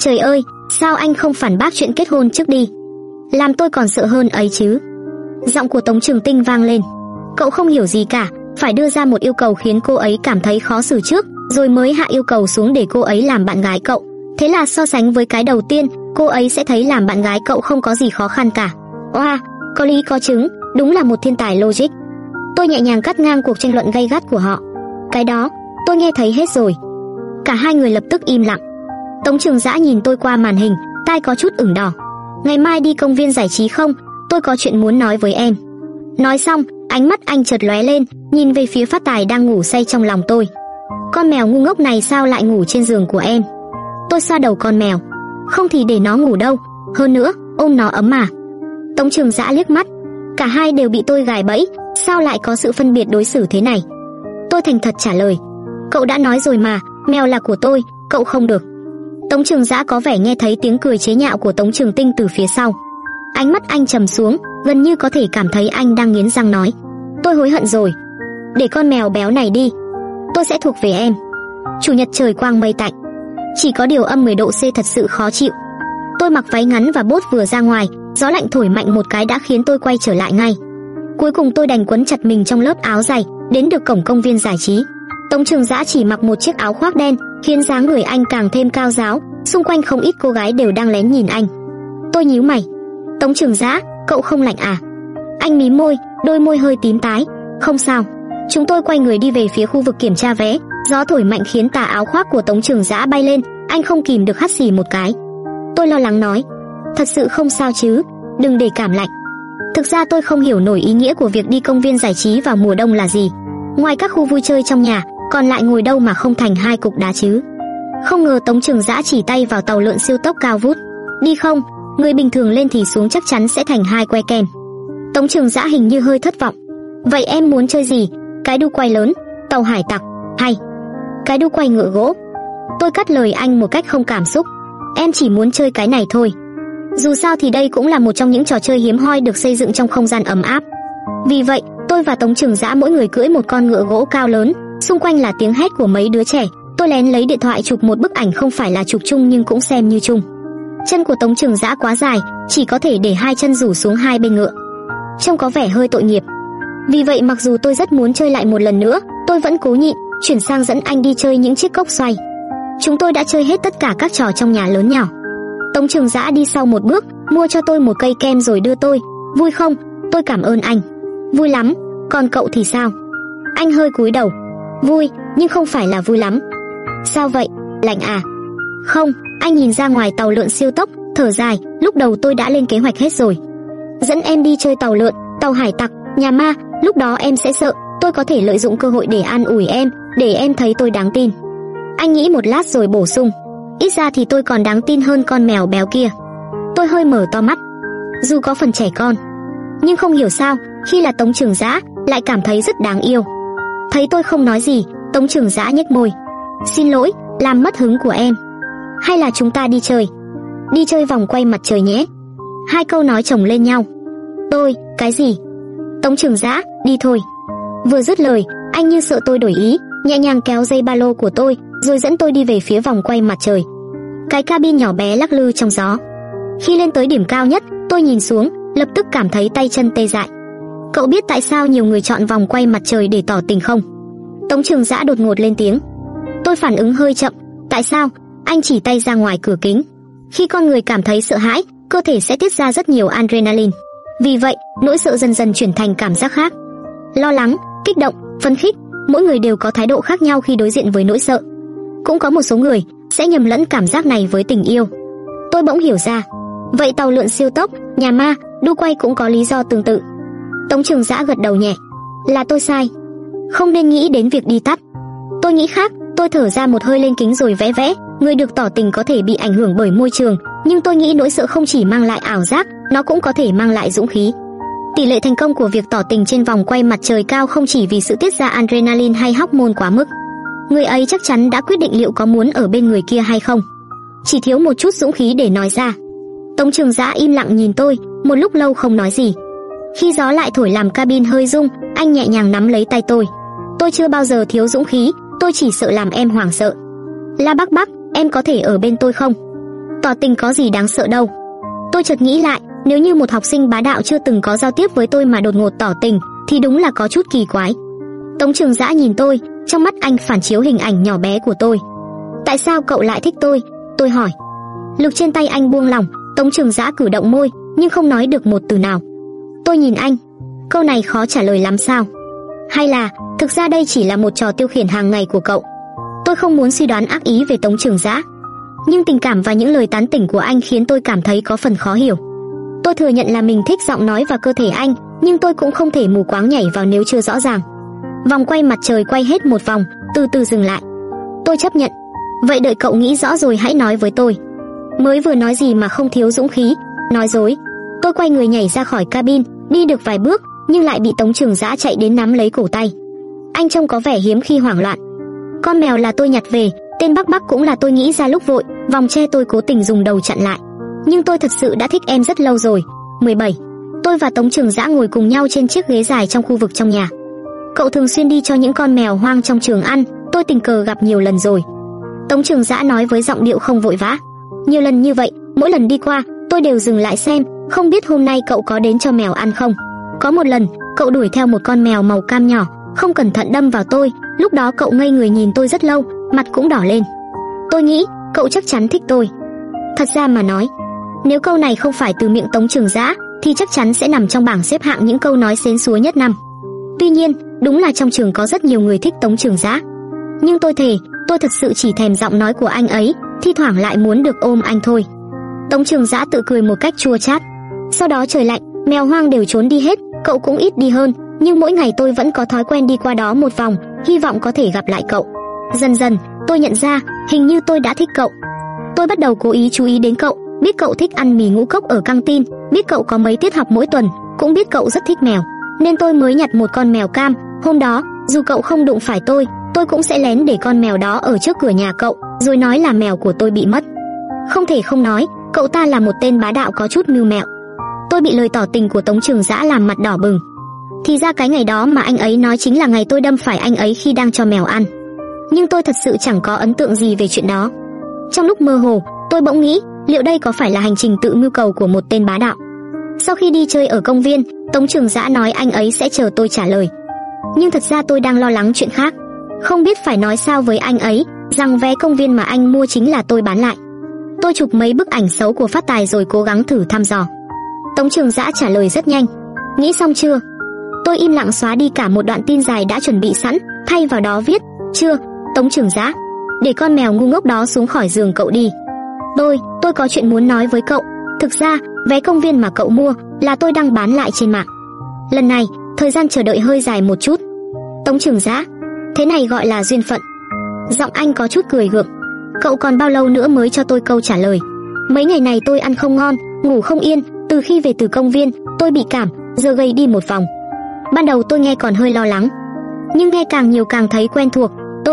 Trời ơi, sao anh không phản bác chuyện kết hôn trước đi? Làm tôi còn sợ hơn ấy chứ. Giọng của Tống Trường Tinh vang lên. Cậu không hiểu gì cả, phải đưa ra một yêu cầu khiến cô ấy cảm thấy khó xử trước, rồi mới hạ yêu cầu xuống để cô ấy làm bạn gái cậu. Thế là so sánh với cái đầu tiên, cô ấy sẽ thấy làm bạn gái cậu không có gì khó khăn cả. Oa, có lý có chứng, đúng là một thiên tài logic. Tôi nhẹ nhàng cắt ngang cuộc tranh luận gay gắt của họ. Cái đó, tôi nghe thấy hết rồi. Cả hai người lập tức im lặng. Tống Trường Dã nhìn tôi qua màn hình, tai có chút ửng đỏ. Ngày mai đi công viên giải trí không? Tôi có chuyện muốn nói với em. Nói xong, ánh mắt anh chợt lóe lên, nhìn về phía Phát Tài đang ngủ say trong lòng tôi. Con mèo ngu ngốc này sao lại ngủ trên giường của em? Tôi xoa đầu con mèo. Không thì để nó ngủ đâu, hơn nữa, ôm nó ấm mà. Tống Trường Dã liếc mắt. Cả hai đều bị tôi gài bẫy, sao lại có sự phân biệt đối xử thế này? Tôi thành thật trả lời. Cậu đã nói rồi mà, mèo là của tôi, cậu không được. Tống Trường Dã có vẻ nghe thấy tiếng cười chế nhạo của Tống Trường Tinh từ phía sau. Ánh mắt anh trầm xuống, gần như có thể cảm thấy anh đang nghiến răng nói. Tôi hối hận rồi. Để con mèo béo này đi. Tôi sẽ thuộc về em. Chủ nhật trời quang mây tạnh. Chỉ có điều âm 10 độ C thật sự khó chịu. Tôi mặc váy ngắn và bốt vừa ra ngoài, gió lạnh thổi mạnh một cái đã khiến tôi quay trở lại ngay. Cuối cùng tôi đành quấn chặt mình trong lớp áo dày, đến được cổng công viên giải trí. Tống Trường Dã chỉ mặc một chiếc áo khoác đen, khiến dáng người anh càng thêm cao ráo, xung quanh không ít cô gái đều đang lén nhìn anh. Tôi nhíu mày. Tống Trường Dã, cậu không lạnh à? Anh mím môi, đôi môi hơi tím tái. Không sao. Chúng tôi quay người đi về phía khu vực kiểm tra vé, gió thổi mạnh khiến tà áo khoác của Tống Trường Dã bay lên, anh không kìm được hắt xì một cái. Tôi lo lắng nói, thật sự không sao chứ, đừng để cảm lạnh. Thực ra tôi không hiểu nổi ý nghĩa của việc đi công viên giải trí vào mùa đông là gì. Ngoài các khu vui chơi trong nhà, còn lại ngồi đâu mà không thành hai cục đá chứ. Không ngờ Tống Trường Dã chỉ tay vào tàu lượn siêu tốc cao vút. Đi không, người bình thường lên thì xuống chắc chắn sẽ thành hai que kem. Tống Trường Dã hình như hơi thất vọng. Vậy em muốn chơi gì? Cái đu quay lớn, tàu hải tặc, hay cái đu quay ngựa gỗ? Tôi cắt lời anh một cách không cảm xúc. Em chỉ muốn chơi cái này thôi. Dù sao thì đây cũng là một trong những trò chơi hiếm hoi được xây dựng trong không gian ấm áp. Vì vậy, tôi và Tống Trường Dã mỗi người cưỡi một con ngựa gỗ cao lớn, xung quanh là tiếng hét của mấy đứa trẻ. Tôi lén lấy điện thoại chụp một bức ảnh không phải là chụp chung nhưng cũng xem như chung. Chân của Tống Trường Dã quá dài, chỉ có thể để hai chân rủ xuống hai bên ngựa, trông có vẻ hơi tội nghiệp. Vì vậy mặc dù tôi rất muốn chơi lại một lần nữa, tôi vẫn cố nhịn, chuyển sang dẫn anh đi chơi những chiếc cốc xoay. Chúng tôi đã chơi hết tất cả các trò trong nhà lớn nhỏ. Tống Trường Dã đi sau một bước, mua cho tôi một cây kem rồi đưa tôi. Vui không? Tôi cảm ơn anh. Vui lắm. Còn cậu thì sao? Anh hơi cúi đầu. Vui, nhưng không phải là vui lắm. Sao vậy? Lạnh à? Không. Anh nhìn ra ngoài tàu lượn siêu tốc, thở dài. Lúc đầu tôi đã lên kế hoạch hết rồi. Dẫn em đi chơi tàu lượn, tàu hải tặc, nhà ma. Lúc đó em sẽ sợ. Tôi có thể lợi dụng cơ hội để an ủi em, để em thấy tôi đáng tin. Anh nghĩ một lát rồi bổ sung. Ít ra thì tôi còn đáng tin hơn con mèo béo kia. Tôi hơi mở to mắt. Dù có phần trẻ con, nhưng không hiểu sao, khi là Tống Trường Dã, lại cảm thấy rất đáng yêu. Thấy tôi không nói gì, Tống Trường Dã nhếch môi. Xin lỗi, làm mất hứng của em. Hay là chúng ta đi chơi? Đi chơi vòng quay mặt trời nhé. Hai câu nói chồng lên nhau. Cái gì? Tống Trường Dã, đi thôi. Vừa dứt lời, anh như sợ tôi đổi ý, nhẹ nhàng kéo dây ba lô của tôi, rồi dẫn tôi đi về phía vòng quay mặt trời. Cái cabin nhỏ bé lắc lư trong gió. Khi lên tới điểm cao nhất, tôi nhìn xuống, lập tức cảm thấy tay chân tê dại. Cậu biết tại sao nhiều người chọn vòng quay mặt trời để tỏ tình không? Tống Trường Dã đột ngột lên tiếng. Tôi phản ứng hơi chậm. Tại sao? Anh chỉ tay ra ngoài cửa kính. Khi con người cảm thấy sợ hãi, cơ thể sẽ tiết ra rất nhiều adrenaline. Vì vậy, nỗi sợ dần dần chuyển thành cảm giác khác. Lo lắng, kích động, phấn khích. Mỗi người đều có thái độ khác nhau khi đối diện với nỗi sợ. Cũng có một số người sẽ nhầm lẫn cảm giác này với tình yêu. Tôi bỗng hiểu ra. Vậy tàu lượn siêu tốc, nhà ma, đu quay cũng có lý do tương tự. Tống Trường Dã gật đầu nhẹ. Là tôi sai. Không nên nghĩ đến việc đi tắt. Tôi nghĩ khác. Tôi thở ra một hơi lên kính rồi vẽ vẽ. Người được tỏ tình có thể bị ảnh hưởng bởi môi trường, nhưng tôi nghĩ nỗi sợ không chỉ mang lại ảo giác, nó cũng có thể mang lại dũng khí. Tỷ lệ thành công của việc tỏ tình trên vòng quay mặt trời cao không chỉ vì sự tiết ra adrenaline hay hormone quá mức. Người ấy chắc chắn đã quyết định liệu có muốn ở bên người kia hay không. Chỉ thiếu một chút dũng khí để nói ra. Tống Trường Dã im lặng nhìn tôi, một lúc lâu không nói gì. Khi gió lại thổi làm cabin hơi rung, anh nhẹ nhàng nắm lấy tay tôi. Tôi chưa bao giờ thiếu dũng khí, tôi chỉ sợ làm em hoảng sợ. La Bắc Bắc, em có thể ở bên tôi không? Tỏ tình có gì đáng sợ đâu. Tôi chợt nghĩ lại, nếu như một học sinh bá đạo chưa từng có giao tiếp với tôi mà đột ngột tỏ tình, thì đúng là có chút kỳ quái. Tống Trường Giã nhìn tôi, trong mắt anh phản chiếu hình ảnh nhỏ bé của tôi. Tại sao cậu lại thích tôi? Tôi hỏi. Lực trên tay anh buông lỏng, Tống Trường Giã cử động môi, nhưng không nói được một từ nào. Tôi nhìn anh. Câu này khó trả lời lắm sao? Hay là, thực ra đây chỉ là một trò tiêu khiển hàng ngày của cậu? Tôi không muốn suy đoán ác ý về Tống Trường Giã, nhưng tình cảm và những lời tán tỉnh của anh khiến tôi cảm thấy có phần khó hiểu. Tôi thừa nhận là mình thích giọng nói và cơ thể anh, nhưng tôi cũng không thể mù quáng nhảy vào nếu chưa rõ ràng. Vòng quay mặt trời quay hết một vòng, từ từ dừng lại. Tôi chấp nhận. Vậy đợi cậu nghĩ rõ rồi hãy nói với tôi. Mới vừa nói gì mà không thiếu dũng khí, nói dối. Tôi quay người nhảy ra khỏi cabin, đi được vài bước, nhưng lại bị Tống Trường Giã chạy đến nắm lấy cổ tay. Anh trông có vẻ hiếm khi hoảng loạn. Con mèo là tôi nhặt về, tên Bắc Bắc cũng là tôi nghĩ ra lúc vội, vòng tre tôi cố tình dùng đầu chặn lại. Nhưng tôi thật sự đã thích em rất lâu rồi. 17. Tôi và Tống Trường Giã ngồi cùng nhau trên chiếc ghế dài trong khu vực trong nhà. Cậu thường xuyên đi cho những con mèo hoang trong trường ăn, tôi tình cờ gặp nhiều lần rồi. Tống Trường Giã nói với giọng điệu không vội vã. Nhiều lần như vậy, mỗi lần đi qua, tôi đều dừng lại xem, không biết hôm nay cậu có đến cho mèo ăn không. Có một lần, cậu đuổi theo một con mèo màu cam nhỏ, không cẩn thận đâm vào tôi, lúc đó cậu ngây người nhìn tôi rất lâu, mặt cũng đỏ lên. Tôi nghĩ, cậu chắc chắn thích tôi. Thật ra mà nói, nếu câu này không phải từ miệng Tống Trường Giã, thì chắc chắn sẽ nằm trong bảng xếp hạng những câu nói xến xúa nhất năm. Tuy nhiên, đúng là trong trường có rất nhiều người thích Tống Trường Giã. Nhưng tôi thề, tôi thật sự chỉ thèm giọng nói của anh ấy, thi thoảng lại muốn được ôm anh thôi. Tống Trường Giã tự cười một cách chua chát. Sau đó trời lạnh, mèo hoang đều trốn đi hết, cậu cũng ít đi hơn, nhưng mỗi ngày tôi vẫn có thói quen đi qua đó một vòng, hy vọng có thể gặp lại cậu. Dần dần, tôi nhận ra, hình như tôi đã thích cậu. Tôi bắt đầu cố ý chú ý đến cậu, biết cậu thích ăn mì ngũ cốc ở căng tin, biết cậu có mấy tiết học mỗi tuần, cũng biết cậu rất thích mèo, nên tôi mới nhặt một con mèo cam. Hôm đó, dù cậu không đụng phải tôi cũng sẽ lén để con mèo đó ở trước cửa nhà cậu, rồi nói là mèo của tôi bị mất. Không thể không nói, cậu ta là một tên bá đạo có chút mưu mẹo. Tôi bị lời tỏ tình của Tống Trường Giã làm mặt đỏ bừng. Thì ra cái ngày đó mà anh ấy nói chính là ngày tôi đâm phải anh ấy khi đang cho mèo ăn. Nhưng tôi thật sự chẳng có ấn tượng gì về chuyện đó. Trong lúc mơ hồ, tôi bỗng nghĩ, liệu đây có phải là hành trình tự mưu cầu của một tên bá đạo? Sau khi đi chơi ở công viên, Tống Trường Giã nói anh ấy sẽ chờ tôi trả lời. Nhưng thật ra tôi đang lo lắng chuyện khác. Không biết phải nói sao với anh ấy, rằng vé công viên mà anh mua chính là tôi bán lại. Tôi chụp mấy bức ảnh xấu của Phát Tài rồi cố gắng thử thăm dò. Tống Trường Giã trả lời rất nhanh. Nghĩ xong chưa? Tôi im lặng xóa đi cả một đoạn tin dài đã chuẩn bị sẵn, thay vào đó viết, chưa, Tống Trường Giã. Để con mèo ngu ngốc đó xuống khỏi giường cậu đi. Tôi có chuyện muốn nói với cậu. Thực ra, vé công viên mà cậu mua là tôi đang bán lại trên mạng. Lần này, thời gian chờ đợi hơi dài một chút. Tống Trường Giã, thế này gọi là duyên phận. Giọng anh có chút cười gượng. Cậu còn bao lâu nữa mới cho tôi câu trả lời? Mấy ngày này tôi ăn không ngon, ngủ không yên, từ khi về từ công viên, tôi bị cảm, giờ gầy đi một vòng. Ban đầu tôi nghe còn hơi lo lắng, nhưng nghe càng nhiều càng thấy quen thuộc.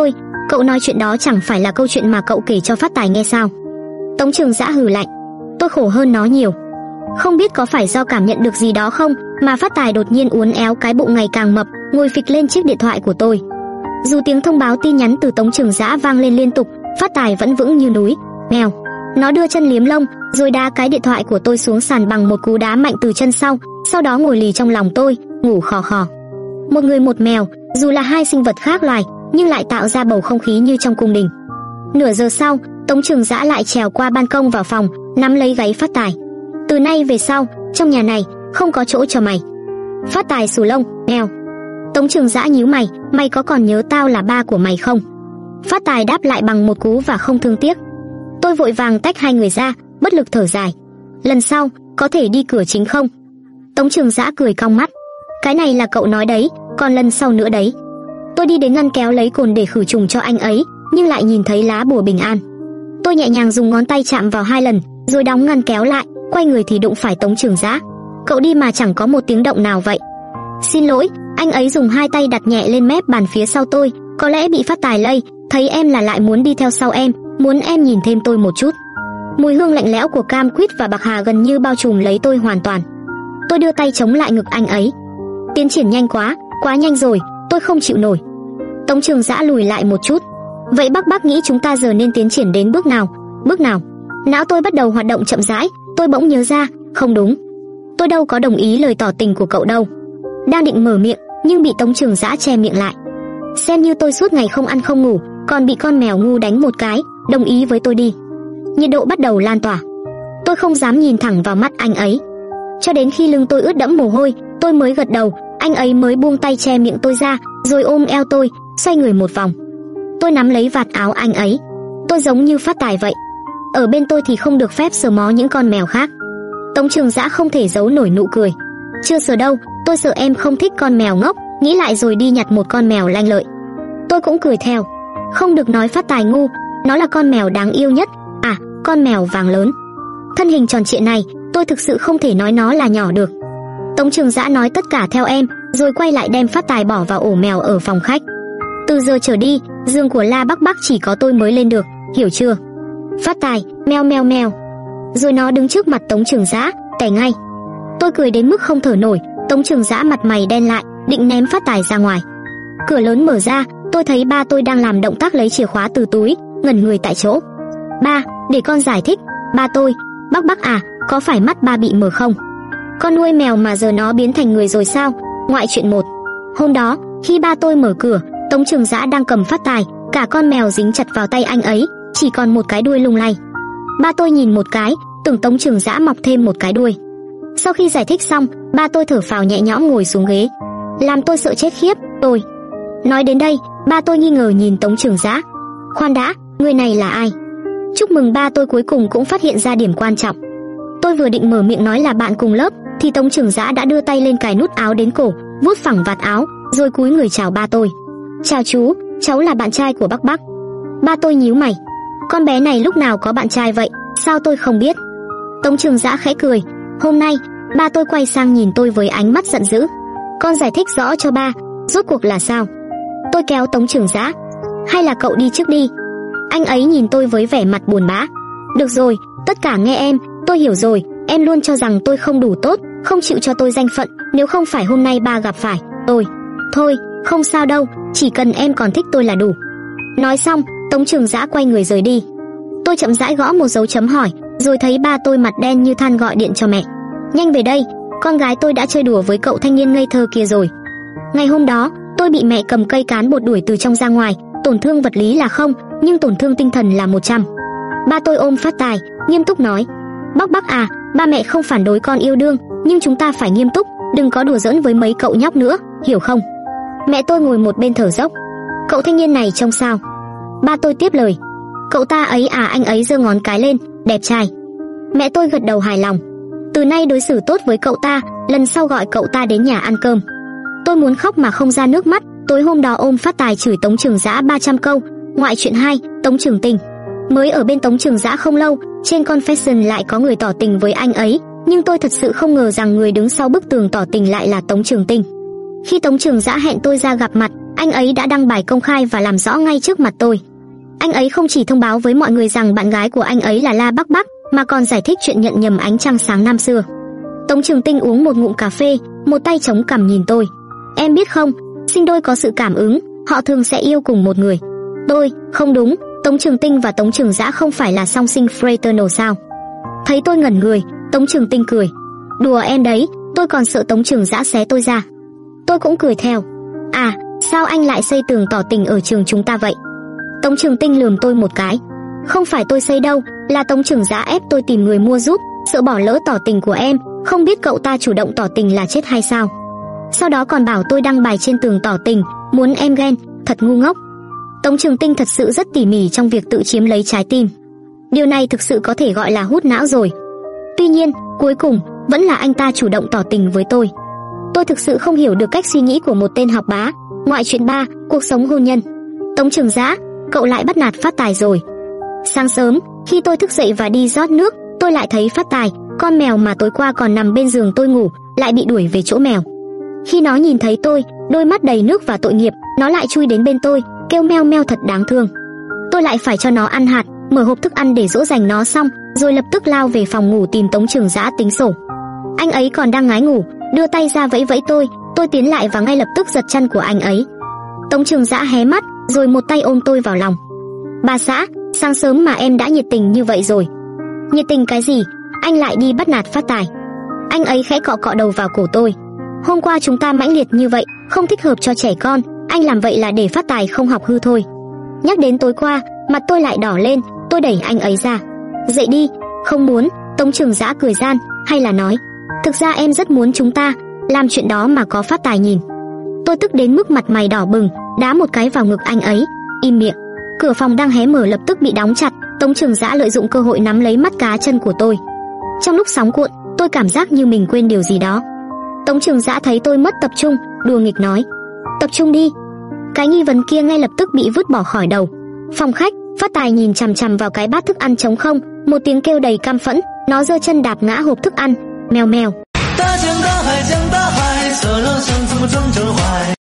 Cậu nói chuyện đó chẳng phải là câu chuyện mà cậu kể cho Phát Tài nghe sao? Tống Trường Giã hừ lạnh. Tôi khổ hơn nó nhiều. Không biết có phải do cảm nhận được gì đó không, mà Phát Tài đột nhiên uốn éo cái bụng ngày càng mập, ngồi phịch lên chiếc điện thoại của tôi. Dù tiếng thông báo tin nhắn từ Tống Trường Giã vang lên liên tục, Phát Tài vẫn vững như núi. Mèo. Nó đưa chân liếm lông, rồi đá cái điện thoại của tôi xuống sàn bằng một cú đá mạnh từ chân sau đó ngồi lì trong lòng tôi, ngủ khò khò. Một người một mèo, dù là hai sinh vật khác loài, nhưng lại tạo ra bầu không khí như trong cung đình. Nửa giờ sau, Tống Trường Giã lại trèo qua ban công vào phòng, nắm lấy gáy Phát Tài. Từ nay về sau, trong nhà này không có chỗ cho mày. Phát Tài xù lông, mèo. Tống Trường Giã nhíu mày, mày có còn nhớ tao là ba của mày không? Phát Tài đáp lại bằng một cú và không thương tiếc. Tôi vội vàng tách hai người ra, bất lực thở dài. Lần sau, có thể đi cửa chính không? Tống Trường Giã cười cong mắt. Cái này là cậu nói đấy, còn lần sau nữa đấy. Tôi đi đến ngăn kéo lấy cồn để khử trùng cho anh ấy, nhưng lại nhìn thấy lá bùa bình an. Tôi nhẹ nhàng dùng ngón tay chạm vào 2 lần, rồi đóng ngăn kéo lại, quay người thì đụng phải Tống Trường Giã. Cậu đi mà chẳng có một tiếng động nào vậy. Xin lỗi, anh ấy dùng 2 tay đặt nhẹ lên mép bàn phía sau tôi, có lẽ bị Phát Tài lây, thấy em là lại muốn đi theo sau em, muốn em nhìn thêm tôi một chút. Mùi hương lạnh lẽo của cam quýt và bạc hà gần như bao trùm lấy tôi hoàn toàn. Tôi đưa tay chống lại ngực anh ấy. Tiến triển nhanh quá nhanh rồi, tôi không chịu nổi. Tống Trường Giã lùi lại một chút. Vậy bác nghĩ chúng ta giờ nên tiến triển đến bước nào? Não tôi bắt đầu hoạt động chậm rãi, tôi bỗng nhớ ra, không đúng, tôi đâu có đồng ý lời tỏ tình của cậu đâu. Đang định mở miệng, nhưng bị Tống Trường Giã che miệng lại. Xem như tôi suốt ngày không ăn không ngủ, còn bị con mèo ngu đánh một cái, đồng ý với tôi đi. Nhiệt độ bắt đầu lan tỏa. Tôi không dám nhìn thẳng vào mắt anh ấy. Cho đến khi lưng tôi ướt đẫm mồ hôi, tôi mới gật đầu, anh ấy mới buông tay che miệng tôi ra, rồi ôm eo tôi, xoay người một vòng. Tôi nắm lấy vạt áo anh ấy. Tôi giống như phát tài vậy. Ở bên tôi thì không được phép sờ mó những con mèo khác. Tống Trường Giã không thể giấu nổi nụ cười. Chưa sờ đâu, tôi sợ em không thích con mèo ngốc, nghĩ lại rồi đi nhặt một con mèo lanh lợi. Tôi cũng cười theo. Không được nói phát tài ngu, nó là con mèo đáng yêu nhất. À, con mèo vàng lớn. Thân hình tròn trịa này, tôi thực sự không thể nói nó là nhỏ được. Tống Trường Giã nói tất cả theo em, rồi quay lại đem phát tài bỏ vào ổ mèo ở phòng khách. Từ giờ trở đi, giường của La Bắc Bắc chỉ có tôi mới lên được, hiểu chưa? Phát tài, meo meo meo. Rồi nó đứng trước mặt Tống Trường Giã, tẻ ngay. Tôi cười đến mức không thở nổi. Tống Trường Giã mặt mày đen lại, định ném phát tài ra ngoài. Cửa lớn mở ra, tôi thấy ba tôi đang làm động tác lấy chìa khóa từ túi, ngẩn người tại chỗ. Ba, để con giải thích. Ba tôi, Bắc Bắc à, có phải mắt ba bị mờ không? Con nuôi mèo mà giờ nó biến thành người rồi sao? Ngoại chuyện 1. Hôm đó, khi ba tôi mở cửa, Tống Trường Giã đang cầm phát tài, cả con mèo dính chặt vào tay anh ấy, chỉ còn một cái đuôi lung lay. Ba tôi nhìn một cái, tưởng Tống Trường Giã mọc thêm một cái đuôi. Sau khi giải thích xong, ba tôi thở phào nhẹ nhõm ngồi xuống ghế, làm tôi sợ chết khiếp. Tôi nói đến đây, ba tôi nghi ngờ nhìn Tống Trường Giã. Khoan đã, người này là ai? Chúc mừng, ba tôi cuối cùng cũng phát hiện ra điểm quan trọng. Tôi vừa định mở miệng nói là bạn cùng lớp, thì Tống Trường Giã đã đưa tay lên cài nút áo đến cổ, vuốt phẳng vạt áo, rồi cúi người chào ba tôi. Chào chú, cháu là bạn trai của Bắc Bắc. Ba tôi nhíu mày. Con bé này lúc nào có bạn trai vậy, sao tôi không biết? Tống Trường Giã khẽ cười. Hôm nay, ba tôi quay sang nhìn tôi với ánh mắt giận dữ. Con giải thích rõ cho ba, rốt cuộc là sao? Tôi kéo Tống Trường Giã. Hay là cậu đi trước đi? Anh ấy nhìn tôi với vẻ mặt buồn bã. Được rồi, tất cả nghe em, tôi hiểu rồi. Em luôn cho rằng tôi không đủ tốt, không chịu cho tôi danh phận, nếu không phải hôm nay ba gặp phải tôi. Thôi, không sao đâu, chỉ cần em còn thích tôi là đủ. Nói xong, Tống Trường Giã quay người rời đi. Tôi chậm rãi gõ một dấu chấm hỏi, rồi thấy ba tôi mặt đen như than gọi điện cho mẹ. Nhanh về đây, con gái tôi đã chơi đùa với cậu thanh niên ngây thơ kia rồi. Ngày hôm đó, tôi bị mẹ cầm cây cán bột đuổi từ trong ra ngoài, tổn thương vật lý là không, nhưng tổn thương tinh thần là 100. Ba tôi ôm phát tài, nghiêm túc nói. Bắc Bắc à, ba mẹ không phản đối con yêu đương, nhưng chúng ta phải nghiêm túc, đừng có đùa giỡn với mấy cậu nhóc nữa, hiểu không? Mẹ tôi ngồi một bên thở dốc. Cậu thanh niên này trông sao? Ba tôi tiếp lời. Cậu ta ấy à, anh ấy giơ ngón cái lên, đẹp trai. Mẹ tôi gật đầu hài lòng. Từ nay đối xử tốt với cậu ta, lần sau gọi cậu ta đến nhà ăn cơm. Tôi muốn khóc mà không ra nước mắt. Tối hôm đó ôm phát tài chửi Tống Trường Giã 300 câu. Ngoại chuyện 2, Tống Trường Tình. Mới ở bên Tống Trường Giã không lâu, trên confession lại có người tỏ tình với anh ấy, nhưng tôi thật sự không ngờ rằng người đứng sau bức tường tỏ tình lại là Tống Trường Tình. Khi Tống Trường Giã hẹn tôi ra gặp mặt, anh ấy đã đăng bài công khai và làm rõ ngay trước mặt tôi. Anh ấy không chỉ thông báo với mọi người rằng bạn gái của anh ấy là La Bắc Bắc, mà còn giải thích chuyện nhận nhầm ánh trăng sáng năm xưa. Tống Trường Tinh uống một ngụm cà phê, một tay chống cằm nhìn tôi. Em biết không, sinh đôi có sự cảm ứng, họ thường sẽ yêu cùng một người. Tôi, không đúng, Tống Trường Tinh và Tống Trường Giã không phải là song sinh fraternal sao? Thấy tôi ngẩn người, Tống Trường Tinh cười. Đùa em đấy, tôi còn sợ Tống Trường Giã xé tôi ra. Tôi cũng cười theo. À, sao anh lại xây tường tỏ tình ở trường chúng ta vậy? Tống Trường Tinh lườm tôi một cái. Không phải tôi xây đâu, là Tống Trường Giã ép tôi tìm người mua giúp, sợ bỏ lỡ tỏ tình của em, không biết cậu ta chủ động tỏ tình là chết hay sao? Sau đó còn bảo tôi đăng bài trên tường tỏ tình, muốn em ghen, thật ngu ngốc. Tống Trường Tinh thật sự rất tỉ mỉ trong việc tự chiếm lấy trái tim. Điều này thực sự có thể gọi là hút não rồi. Tuy nhiên, cuối cùng, vẫn là anh ta chủ động tỏ tình với tôi. Tôi thực sự không hiểu được cách suy nghĩ của một tên học bá. Ngoại chuyện 3, cuộc sống hôn nhân. Tống Trường Giã, cậu lại bắt nạt phát tài rồi. Sáng sớm, khi tôi thức dậy và đi rót nước, tôi lại thấy phát tài, con mèo mà tối qua còn nằm bên giường tôi ngủ, lại bị đuổi về chỗ mèo. Khi nó nhìn thấy tôi, đôi mắt đầy nước và tội nghiệp, nó lại chui đến bên tôi, kêu meo meo thật đáng thương. Tôi lại phải cho nó ăn hạt, mở hộp thức ăn để dỗ dành nó xong, rồi lập tức lao về phòng ngủ tìm Tống Trường Giã tính sổ. Anh ấy còn đang ngái ngủ, đưa tay ra vẫy vẫy tôi tiến lại và ngay lập tức giật chân của anh ấy. Tống Trường Giã hé mắt, rồi một tay ôm tôi vào lòng. Bà xã, sáng sớm mà em đã nhiệt tình như vậy rồi. Nhiệt tình cái gì, anh lại đi bắt nạt Phát Tài. Anh ấy khẽ cọ cọ đầu vào cổ tôi. Hôm qua chúng ta mãnh liệt như vậy, không thích hợp cho trẻ con, anh làm vậy là để Phát Tài không học hư thôi. Nhắc đến tối qua, mặt tôi lại đỏ lên, tôi đẩy anh ấy ra. Dậy đi. Không muốn. Tống Trường Giã cười gian, hay là nói, thực ra em rất muốn chúng ta làm chuyện đó mà có Phát Tài nhìn. Tôi tức đến mức mặt mày đỏ bừng, đá một cái vào ngực anh ấy. Im miệng. Cửa phòng đang hé mở lập tức bị đóng chặt. Tống Trường Giã lợi dụng cơ hội nắm lấy mắt cá chân của tôi. Trong lúc sóng cuộn, tôi cảm giác như mình quên điều gì đó. Tống Trường Giã thấy tôi mất tập trung, đùa nghịch nói, tập trung đi. Cái nghi vấn kia ngay lập tức bị vứt bỏ khỏi đầu. Phòng khách, Phát Tài nhìn chằm chằm vào cái bát thức ăn trống không, một tiếng kêu đầy căm phẫn, nó giơ chân đạp ngã hộp thức ăn. Mèo mèo.